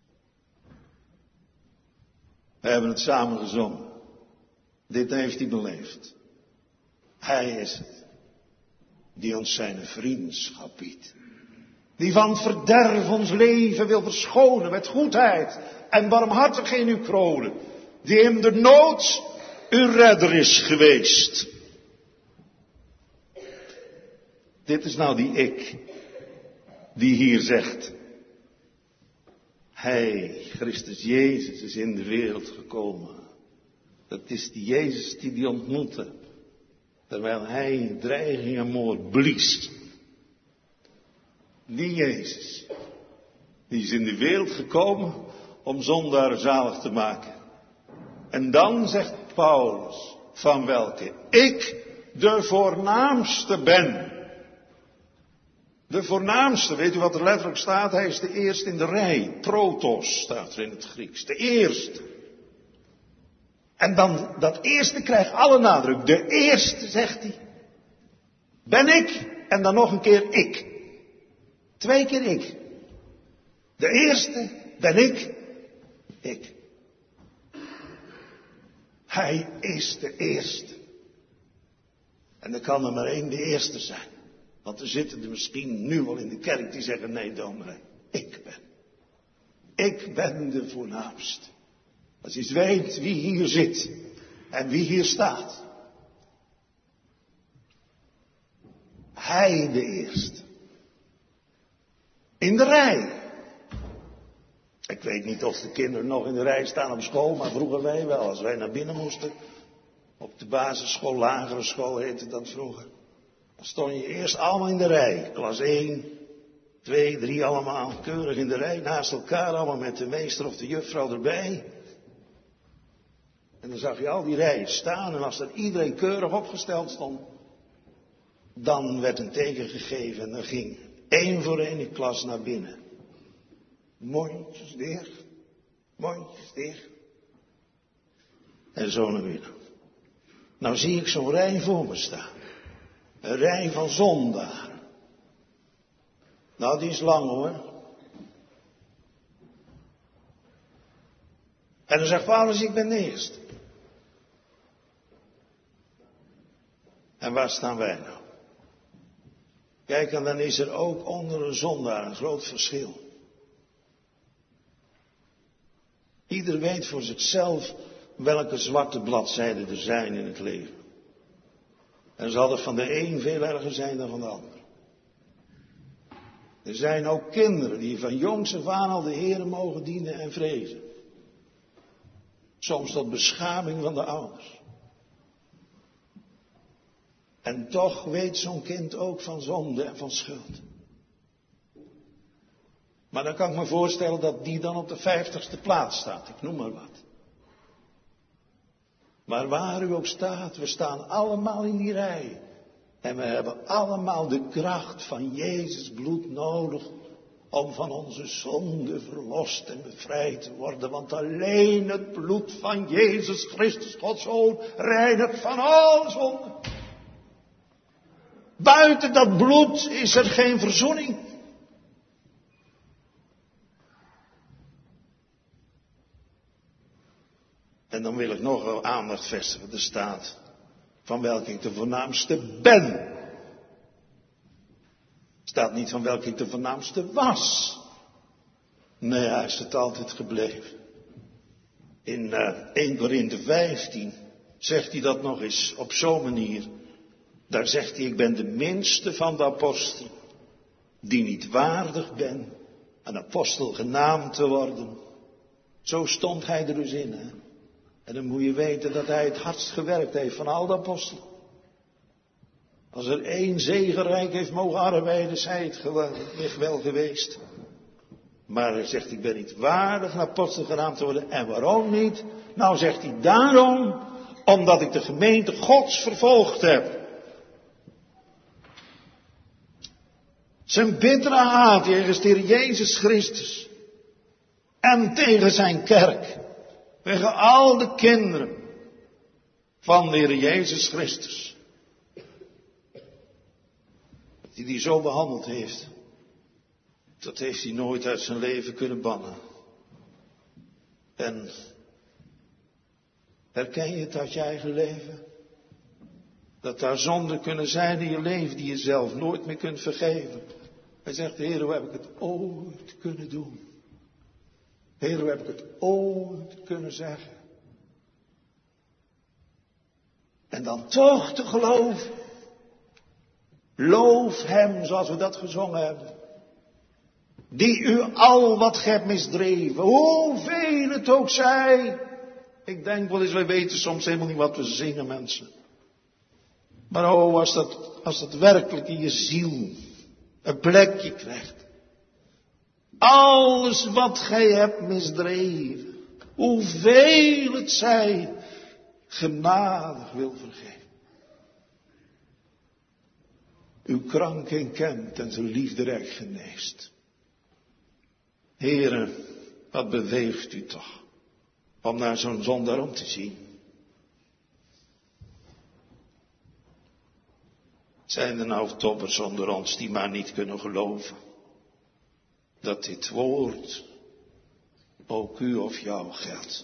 We hebben het samen gezongen. Dit heeft hij beleefd. Hij is het die ons zijn vriendschap biedt. Die van het verderf ons leven wil verschonen met goedheid en barmhartig in uw kronen. Die in de nood uw redder is geweest. Dit is nou die ik, die hier zegt. Hij, Christus Jezus, is in de wereld gekomen. Dat is die Jezus die ontmoette. Terwijl hij dreiging en moord blies. Die Jezus, die is in de wereld gekomen om zondaren zalig te maken. En dan zegt Paulus, van welke ik de voornaamste ben. De voornaamste, weet u wat er letterlijk staat? Hij is de eerste in de rij. Protos staat er in het Grieks. De eerste. En dan, dat eerste krijgt alle nadruk. De eerste, zegt hij. Ben ik. En dan nog een keer ik. 2 keer ik. De eerste ben ik. Ik. Hij is de eerste. En er kan er maar 1 de eerste zijn. Want er zitten er misschien nu al in de kerk die zeggen, nee dominee, ik ben de voornaamste. Als je eens weet wie hier zit en wie hier staat. Hij de eerste. In de rij. Ik weet niet of de kinderen nog in de rij staan op school, maar vroeger wij wel. Als wij naar binnen moesten, op de basisschool, lagere school heette dat vroeger. Dan stond je eerst allemaal in de rij. Klas 1, 2, 3 allemaal keurig in de rij. Naast elkaar allemaal met de meester of de juffrouw erbij. En dan zag je al die rijen staan. En als er iedereen keurig opgesteld stond. Dan werd een teken gegeven. En dan ging 1 voor 1 die klas naar binnen. Mondjes dicht. Mondjes dicht. En zo naar binnen. Nou zie ik zo'n rij voor me staan. Een rij van zondaren. Nou, die is lang hoor. En dan zegt Paulus, ik ben de eerste. En waar staan wij nou? Kijk, en dan is er ook onder een zondaar een groot verschil. Ieder weet voor zichzelf welke zwarte bladzijden er zijn in het leven. En zal er van de een veel erger zijn dan van de ander. Er zijn ook kinderen die van jongs af aan al de Heere mogen dienen en vrezen. Soms tot beschaming van de ouders. En toch weet zo'n kind ook van zonde en van schuld. Maar dan kan ik me voorstellen dat die dan op de 50ste plaats staat. Ik noem maar wat. Maar waar u ook staat, we staan allemaal in die rij. En we hebben allemaal de kracht van Jezus bloed nodig om van onze zonde verlost en bevrijd te worden. Want alleen het bloed van Jezus Christus, Gods Zoon, reinigt van alle zonde. Buiten dat bloed is er geen verzoening. En dan wil ik nog wel aandacht vestigen. Er staat van welke ik de voornaamste ben. Er staat niet van welke ik de voornaamste was. Nee, hij is het altijd gebleven. In 1 Korinthe 15 zegt hij dat nog eens op zo'n manier. Daar zegt hij, ik ben de minste van de apostelen, die niet waardig ben een apostel genaamd te worden. Zo stond hij er dus in, hè. En dan moet je weten dat hij het hardst gewerkt heeft van al de apostelen. Als er één zegenrijk heeft mogen arbeiden, is hij het wel geweest. Maar hij zegt, ik ben niet waardig een apostel genaamd te worden. En waarom niet? Nou zegt hij, daarom, omdat ik de gemeente Gods vervolgd heb. Zijn bittere haat tegen de Heer Jezus Christus. En tegen zijn kerk. Tegen al de kinderen van de Heer Jezus Christus. Die zo behandeld heeft. Dat heeft hij nooit uit zijn leven kunnen bannen. En herken je het uit je eigen leven? Dat daar zonden kunnen zijn in je leven die je zelf nooit meer kunt vergeven. Hij zegt, Heer, hoe heb ik het ooit kunnen doen? Heer, hoe heb ik het ooit kunnen zeggen? En dan toch te geloven. Loof hem zoals we dat gezongen hebben. Die u al wat gij hebt misdreven. Hoeveel het ook zij. Ik denk wel eens, wij weten soms helemaal niet wat we zingen, mensen. Maar oh, als dat werkelijk in je ziel een plekje krijgt. Alles wat gij hebt misdreven. Hoeveel het zij genadig wil vergeven. Uw kranking kent en zijn liefde rijk geneest. Heere, wat beweegt u toch om naar zo'n zondaar om te zien? Zijn er nou toppers onder ons die maar niet kunnen geloven dat dit woord ook u of jou geldt?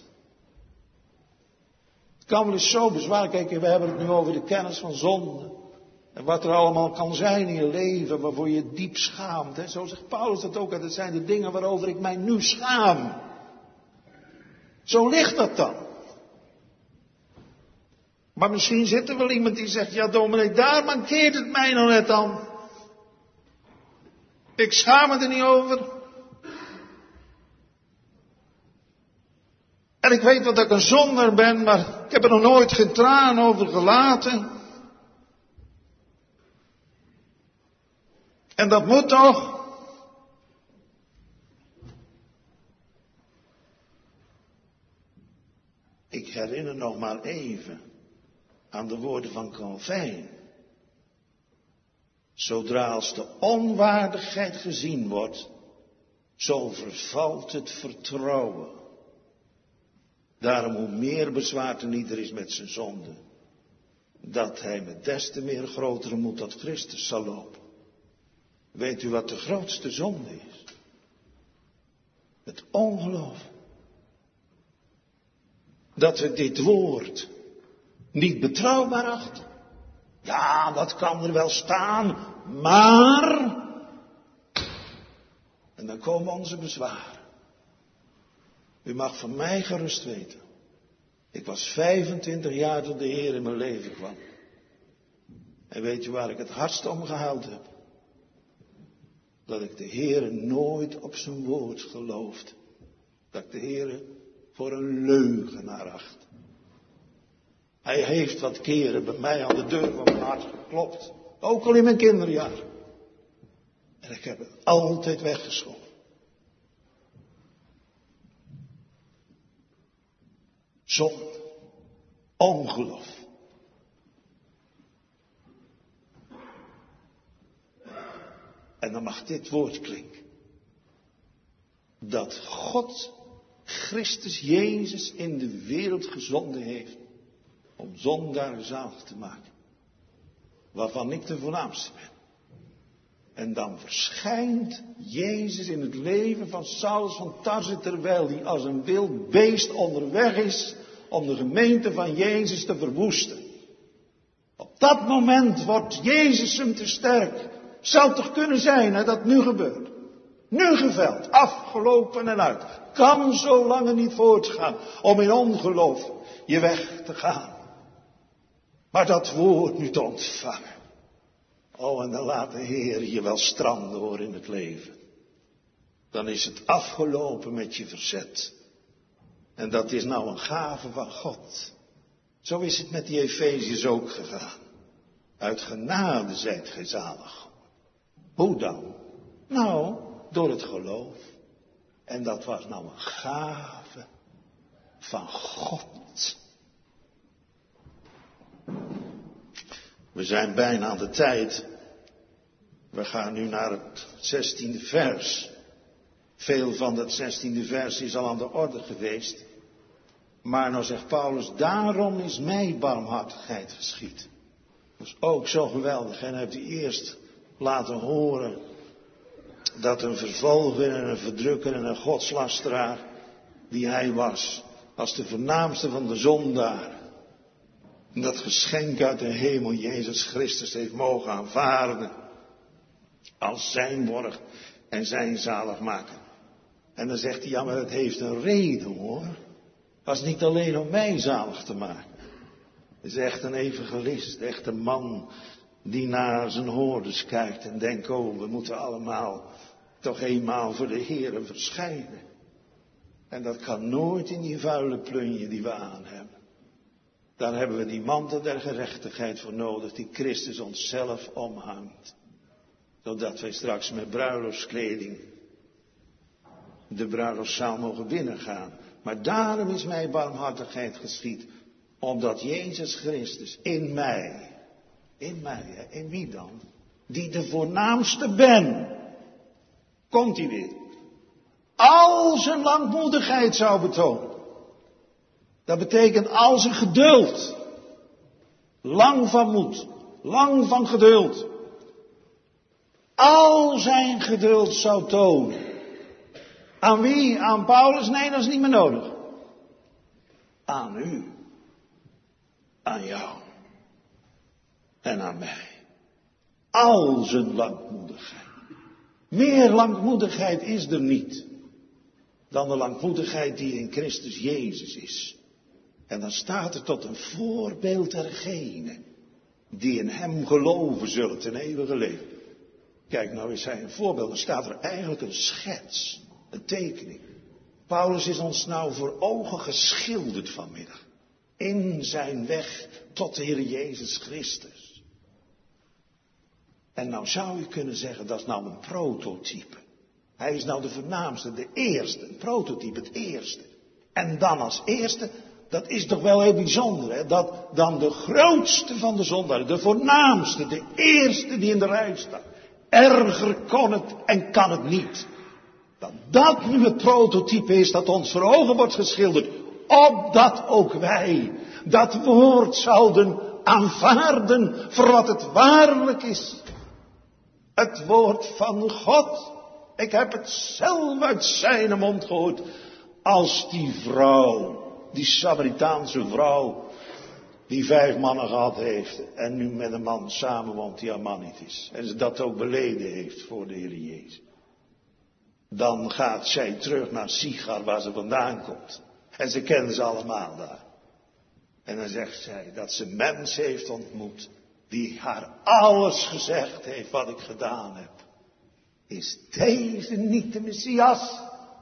Het kan wel eens zo bezwaar. Kijk, we hebben het nu over de kennis van zonde. En wat er allemaal kan zijn in je leven waarvoor je diep schaamt. Hè? Zo zegt Paulus dat ook. Dat zijn de dingen waarover ik mij nu schaam. Zo ligt dat dan. Maar misschien zit er wel iemand die zegt, ja dominee, daar mankeert het mij nou net aan. Ik schaam me er niet over. En ik weet wel dat ik een zondaar ben, maar ik heb er nog nooit geen traan over gelaten. En dat moet toch? Ik herinner nog maar even aan de woorden van Calvijn. Zodra als de onwaardigheid gezien wordt, zo vervalt het vertrouwen. Daarom hoe meer bezwaard er ieder is met zijn zonde, dat hij met des te meer grotere moed tot Christus zal lopen. Weet u wat de grootste zonde is? Het ongeloof. Dat we dit woord niet betrouwbaar achten. Ja, dat kan er wel staan, maar... En dan komen onze bezwaren. U mag van mij gerust weten. Ik was 25 jaar toen de Heer in mijn leven kwam. En weet u waar ik het hardst om gehuild heb? Dat ik de Heer nooit op zijn woord geloofde. Dat ik de Heer voor een leugenaar acht. Hij heeft wat keren bij mij aan de deur van mijn hart geklopt. Ook al in mijn kinderjaar. En ik heb het altijd weggeschoven. Zonde. Ongeloof. En dan mag dit woord klinken. Dat God Christus Jezus in de wereld gezonden heeft om zondaren zalig te maken. Waarvan ik de voornaamste ben. En dan verschijnt Jezus in het leven van Saulus van Tarse, terwijl hij als een wild beest onderweg is om de gemeente van Jezus te verwoesten. Op dat moment wordt Jezus hem te sterk. Zou toch kunnen zijn hè, dat nu gebeurt. Nu geveld, afgelopen en uit. Kan zo lang niet voortgaan om in ongeloof je weg te gaan. Maar dat woord nu te ontvangen. Oh, en dan laat de Heer je wel stranden hoor in het leven. Dan is het afgelopen met je verzet. En dat is nou een gave van God. Zo is het met die Efeziërs ook gegaan. Uit genade zijt gij zalig. Hoe dan? Nou, door het geloof. En dat was nou een gave van God. We zijn bijna aan de tijd. We gaan nu naar het 16e vers. Veel van dat 16e vers is al aan de orde geweest. Maar nou zegt Paulus, daarom is mij barmhartigheid geschied. Dat is ook zo geweldig. En hij heeft hij eerst laten horen dat een vervolger en een verdrukker en een godslasteraar, die hij was, als de voornaamste van de zondaar, en dat geschenk uit de hemel Jezus Christus heeft mogen aanvaarden als zijn borg en zijn zaligmaker. En dan zegt hij, ja maar het heeft een reden hoor. Het was niet alleen om mij zalig te maken. Het is echt een evangelist, echt een man die naar zijn hoorders kijkt en denkt, oh we moeten allemaal toch eenmaal voor de Heere verschijnen. En dat kan nooit in die vuile plunje die we aan hebben. Daar hebben we die mantel der gerechtigheid voor nodig, die Christus onszelf omhangt. Zodat wij straks met bruiloftskleding de bruiloftszaal mogen binnengaan. Maar daarom is mij barmhartigheid geschied, omdat Jezus Christus in mij, in wie dan? Die de voornaamste ben. Komt hij weer. Al zijn langmoedigheid zou betonen. Dat betekent al zijn geduld. Lang van moed. Lang van geduld. Al zijn geduld zou tonen. Aan wie? Aan Paulus? Nee, dat is niet meer nodig. Aan u. Aan jou. En aan mij. Al zijn langmoedigheid. Meer langmoedigheid is er niet dan de langmoedigheid die in Christus Jezus is. En dan staat er tot een voorbeeld dergenen die in hem geloven zullen ten eeuwige leven. Kijk, nou is hij een voorbeeld. Dan staat er eigenlijk een schets, een tekening. Paulus is ons nou voor ogen geschilderd vanmiddag. In zijn weg tot de Heer Jezus Christus. En nou zou je kunnen zeggen, dat is nou een prototype. Hij is nou de voornaamste, de eerste, een prototype, het eerste. En dan als eerste, dat is toch wel heel bijzonder, hè? Dat dan de grootste van de zondaren, de voornaamste, de eerste die in de rij staat. Erger kon het en kan het niet. Dat nu het prototype is dat ons voor ogen wordt geschilderd. Opdat ook wij dat woord zouden aanvaarden voor wat het waarlijk is. Het woord van God. Ik heb het zelf uit zijn mond gehoord. Als die vrouw, die Samaritaanse vrouw, die 5 mannen gehad heeft en nu met een man samenwoont die haar man niet is. En ze dat ook beleden heeft voor de Heer Jezus. Dan gaat zij terug naar Sigar waar ze vandaan komt. En ze kennen ze allemaal daar. En dan zegt zij dat ze mens heeft ontmoet die haar alles gezegd heeft wat ik gedaan heb. Is deze niet de Messias?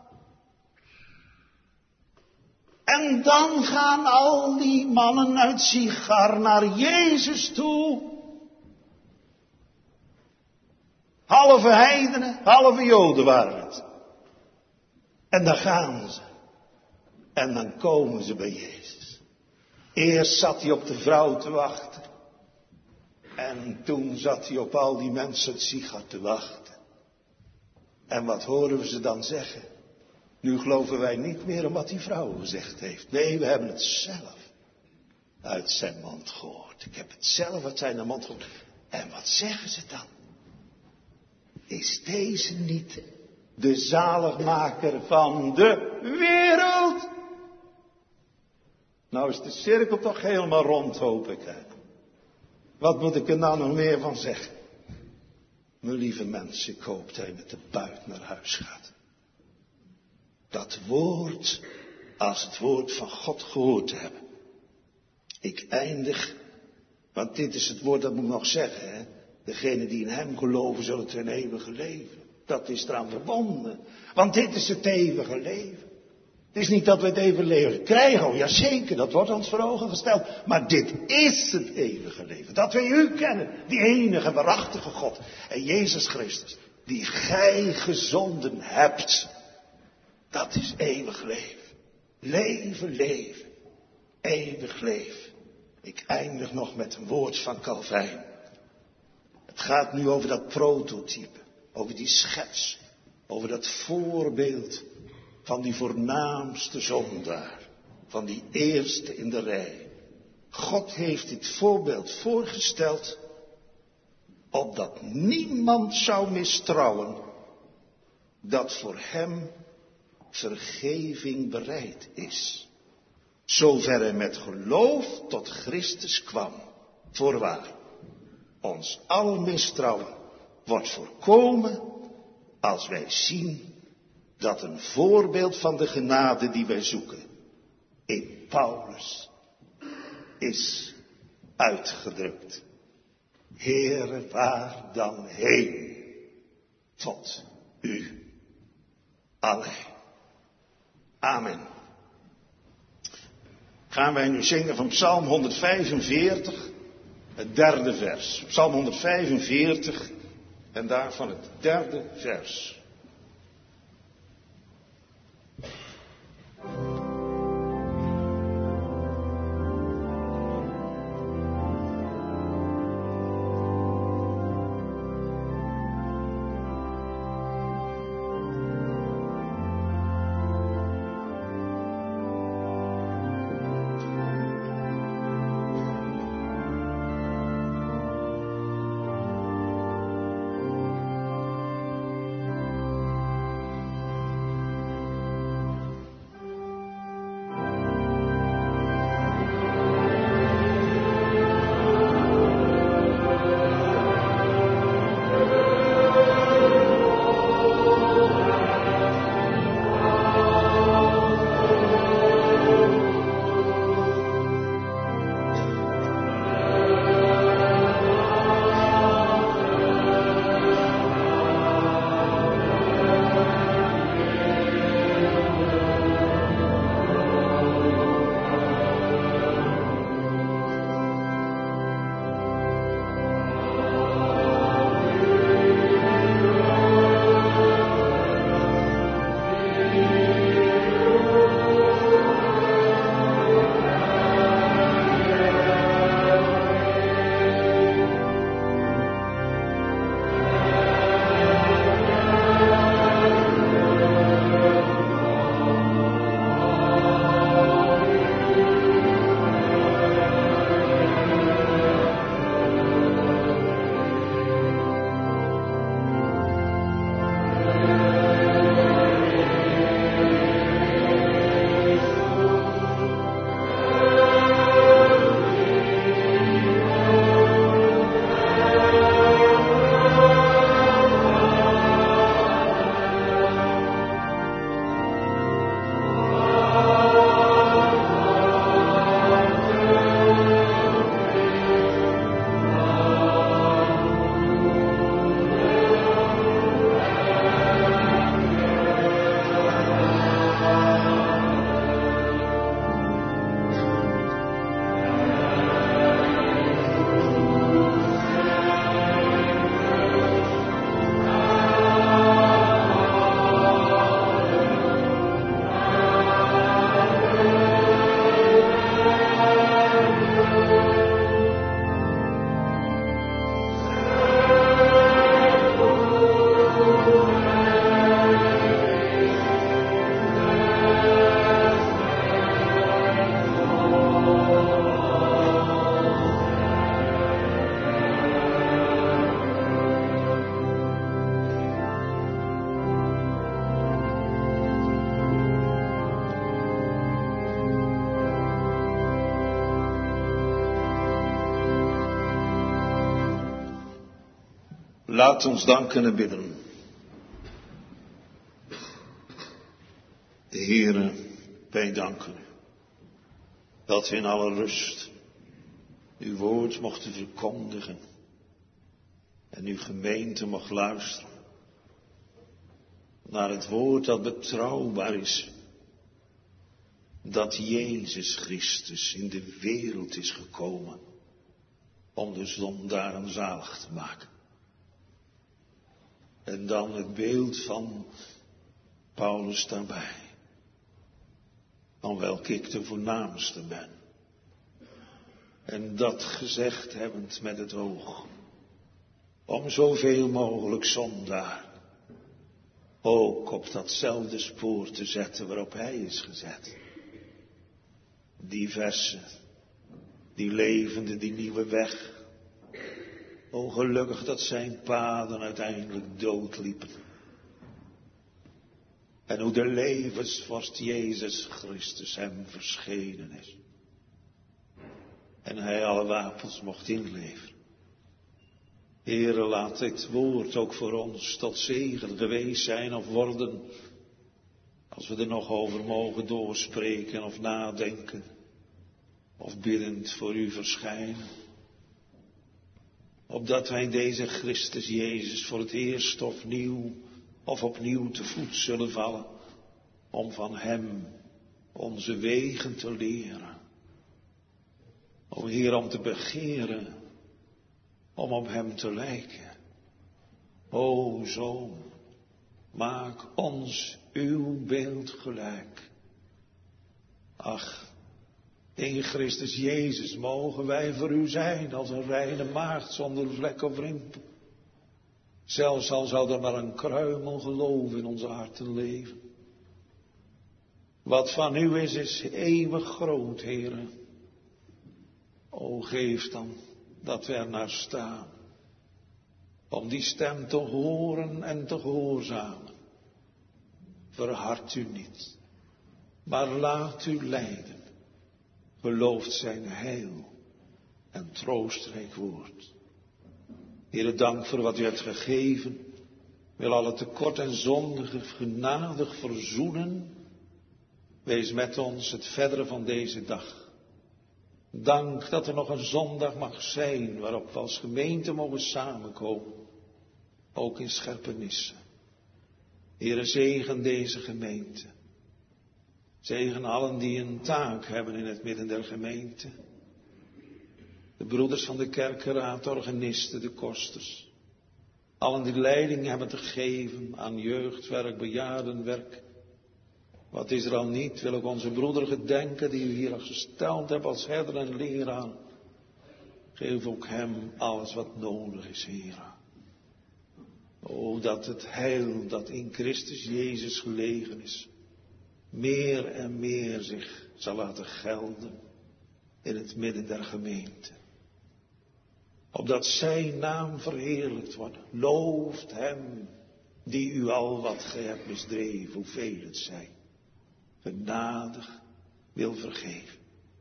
En dan gaan al die mannen uit Sigar naar Jezus toe. Halve heidenen, halve Joden waren het. En dan gaan ze. En dan komen ze bij Jezus. Eerst zat hij op de vrouw te wachten. En toen zat hij op al die mensen het Sigar te wachten. En wat horen we ze dan zeggen? Nu geloven wij niet meer om wat die vrouw gezegd heeft. Nee, we hebben het zelf uit zijn mond gehoord. Ik heb het zelf uit zijn mond gehoord. En wat zeggen ze dan? Is deze niet de zaligmaker van de wereld? Nou is de cirkel toch helemaal rond, hoop ik. Hè? Wat moet ik er nou nog meer van zeggen? Mijn lieve mensen, ik hoop dat hij met de buit naar huis gaat. Dat woord, als het woord van God gehoord te hebben. Ik eindig, want dit is het woord dat moet ik nog zeggen. Hè? Degenen die in hem geloven zullen ten eeuwige leven. Dat is eraan verbonden. Want dit is het eeuwige leven. Het is niet dat we het eeuwige leven krijgen. Oh ja, zeker, dat wordt ons voor ogen gesteld. Maar dit is het eeuwige leven. Dat wij u kennen. Die enige waarachtige God. En Jezus Christus. Die gij gezonden hebt. Dat is eeuwig leven. Leven, leven. Eeuwig leven. Ik eindig nog met een woord van Calvijn. Het gaat nu over dat prototype. Over die schets. Over dat voorbeeld van die voornaamste zondaar. Van die eerste in de rij. God heeft dit voorbeeld voorgesteld. Opdat niemand zou mistrouwen. Dat voor hem vergeving bereid is. Zover hij met geloof tot Christus kwam. Voorwaar. Ons al mistrouwen wordt voorkomen als wij zien dat een voorbeeld van de genade die wij zoeken in Paulus is uitgedrukt. Heere, waar dan heen tot u alleen. Amen. Gaan wij nu zingen van Psalm 145, het derde vers. Psalm 145 en daarvan het derde vers. Laat ons danken en bidden. Heere, wij danken u dat we in alle rust uw woord mochten verkondigen en uw gemeente mocht luisteren naar het woord dat betrouwbaar is, dat Jezus Christus in de wereld is gekomen om de zondaren zalig te maken. En dan het beeld van Paulus daarbij, van welk ik de voornaamste ben. En dat gezegd hebbend met het oog, om zoveel mogelijk zondaar ook op datzelfde spoor te zetten waarop hij is gezet. Die verse, die levende, die nieuwe weg. Ongelukkig dat zijn paden uiteindelijk doodliepen. En hoe de levensvorst Jezus Christus hem verschenen is. En hij alle wapens mocht inleveren. Heere, laat dit woord ook voor ons tot zegen geweest zijn of worden. Als we er nog over mogen doorspreken of nadenken. Of biddend voor u verschijnen. Opdat wij deze Christus Jezus voor het eerst opnieuw te voet zullen vallen. Om van hem onze wegen te leren. O Heer, om te begeren. Om op hem te lijken. O Zoon, maak ons uw beeld gelijk. Ach, in Christus Jezus mogen wij voor u zijn als een reine maagd zonder vlek of rimpel. Zelfs al zou er maar een kruimel geloof in onze harten leven. Wat van u is eeuwig groot, Heere. O, geef dan dat we er naar staan. Om die stem te horen en te gehoorzamen. Verhard u niet, maar laat u leiden. Gelooft zijn heil en troostrijk woord. Heere, dank voor wat u hebt gegeven. Wil alle tekort en zondigen genadig verzoenen. Wees met ons het verdere van deze dag. Dank dat er nog een zondag mag zijn waarop we als gemeente mogen samenkomen. Ook in Scherpenissen. Heere, zegen deze gemeente. Zegen allen die een taak hebben in het midden der gemeente. De broeders van de kerkenraad, de organisten, de kosters. Allen die leiding hebben te geven aan jeugdwerk, bejaardenwerk. Wat is er al niet, wil ook onze broeder gedenken die u hier al gesteld hebt als herder en leraar. Geef ook hem alles wat nodig is, Heer. O, dat het heil dat in Christus Jezus gelegen is, meer en meer zich zal laten gelden in het midden der gemeente. Opdat zijn naam verheerlijkt wordt. Looft hem die u al wat gij hebt misdreven, hoeveel het zij. Genadig wil vergeven.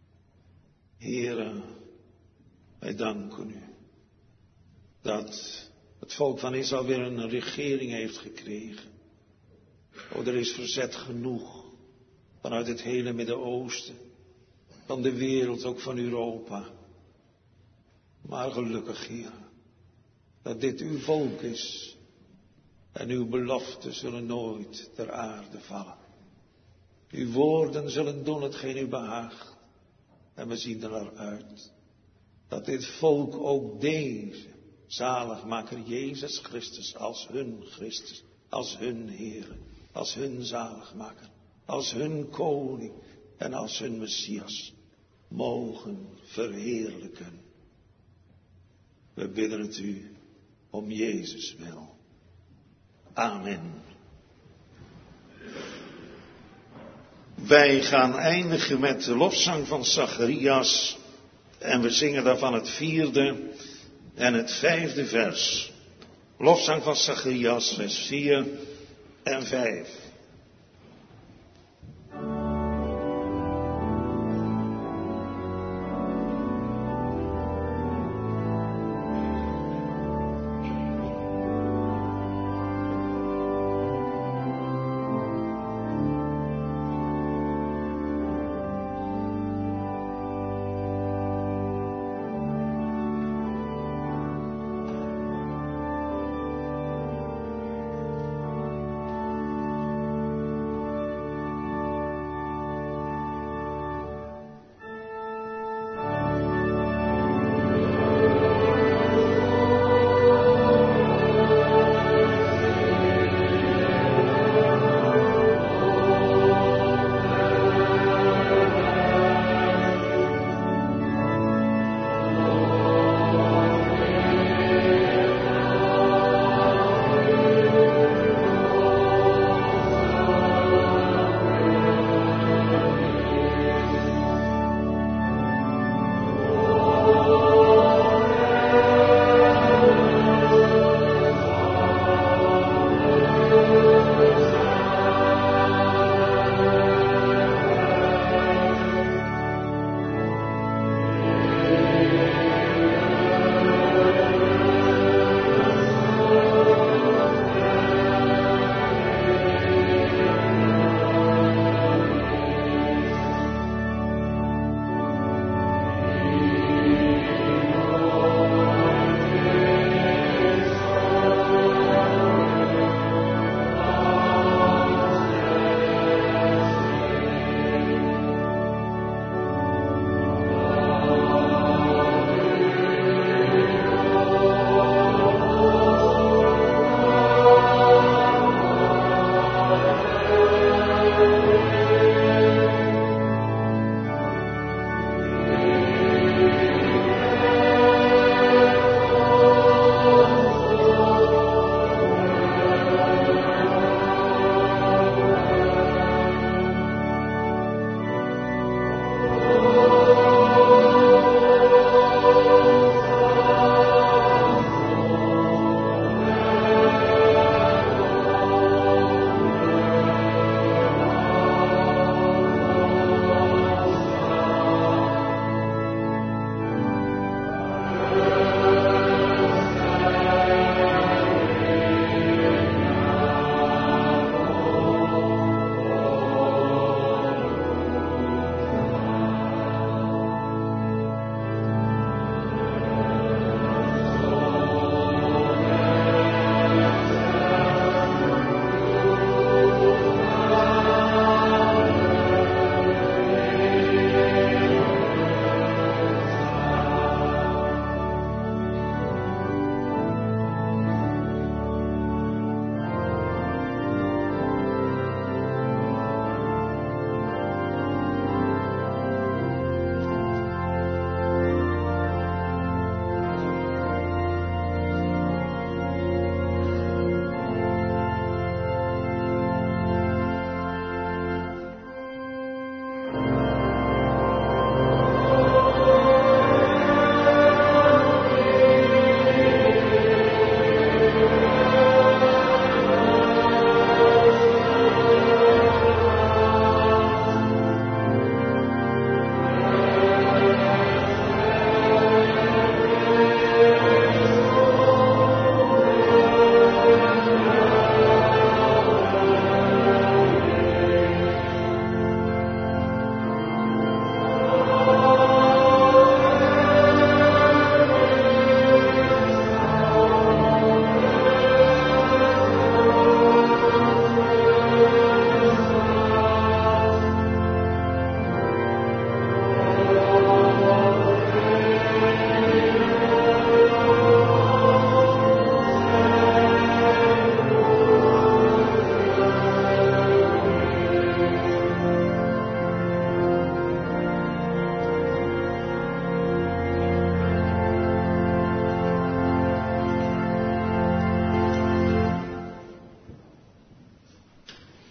Heere, wij danken u dat het volk van Israël weer een regering heeft gekregen. O, er is verzet genoeg vanuit het hele Midden-Oosten, van de wereld, ook van Europa. Maar gelukkig, Heer, dat dit uw volk is en uw beloften zullen nooit ter aarde vallen. Uw woorden zullen doen hetgeen u behaagt. En we zien er naar uit dat dit volk ook deze zaligmaker Jezus Christus als hun Heer, als hun zaligmaker, als hun koning en als hun Messias mogen verheerlijken. We bidden het u om Jezus wil. Amen. Wij gaan eindigen met de lofzang van Zacharias en we zingen daarvan het 4e en het 5e vers. Lofzang van Zacharias, vers 4 en 5.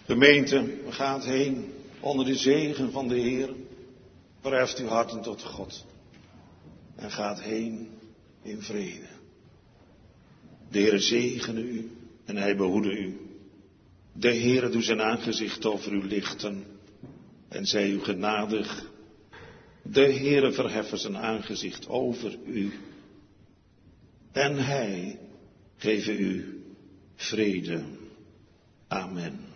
Gemeente, gaat heen onder de zegen van de Heer. Verheft uw harten tot God. En gaat heen in vrede. De Heer zegene u en hij behoede u. De Heer doet zijn aangezicht over u lichten en zij u genadig. De Heere verheffen zijn aangezicht over u en hij geven u vrede. Amen.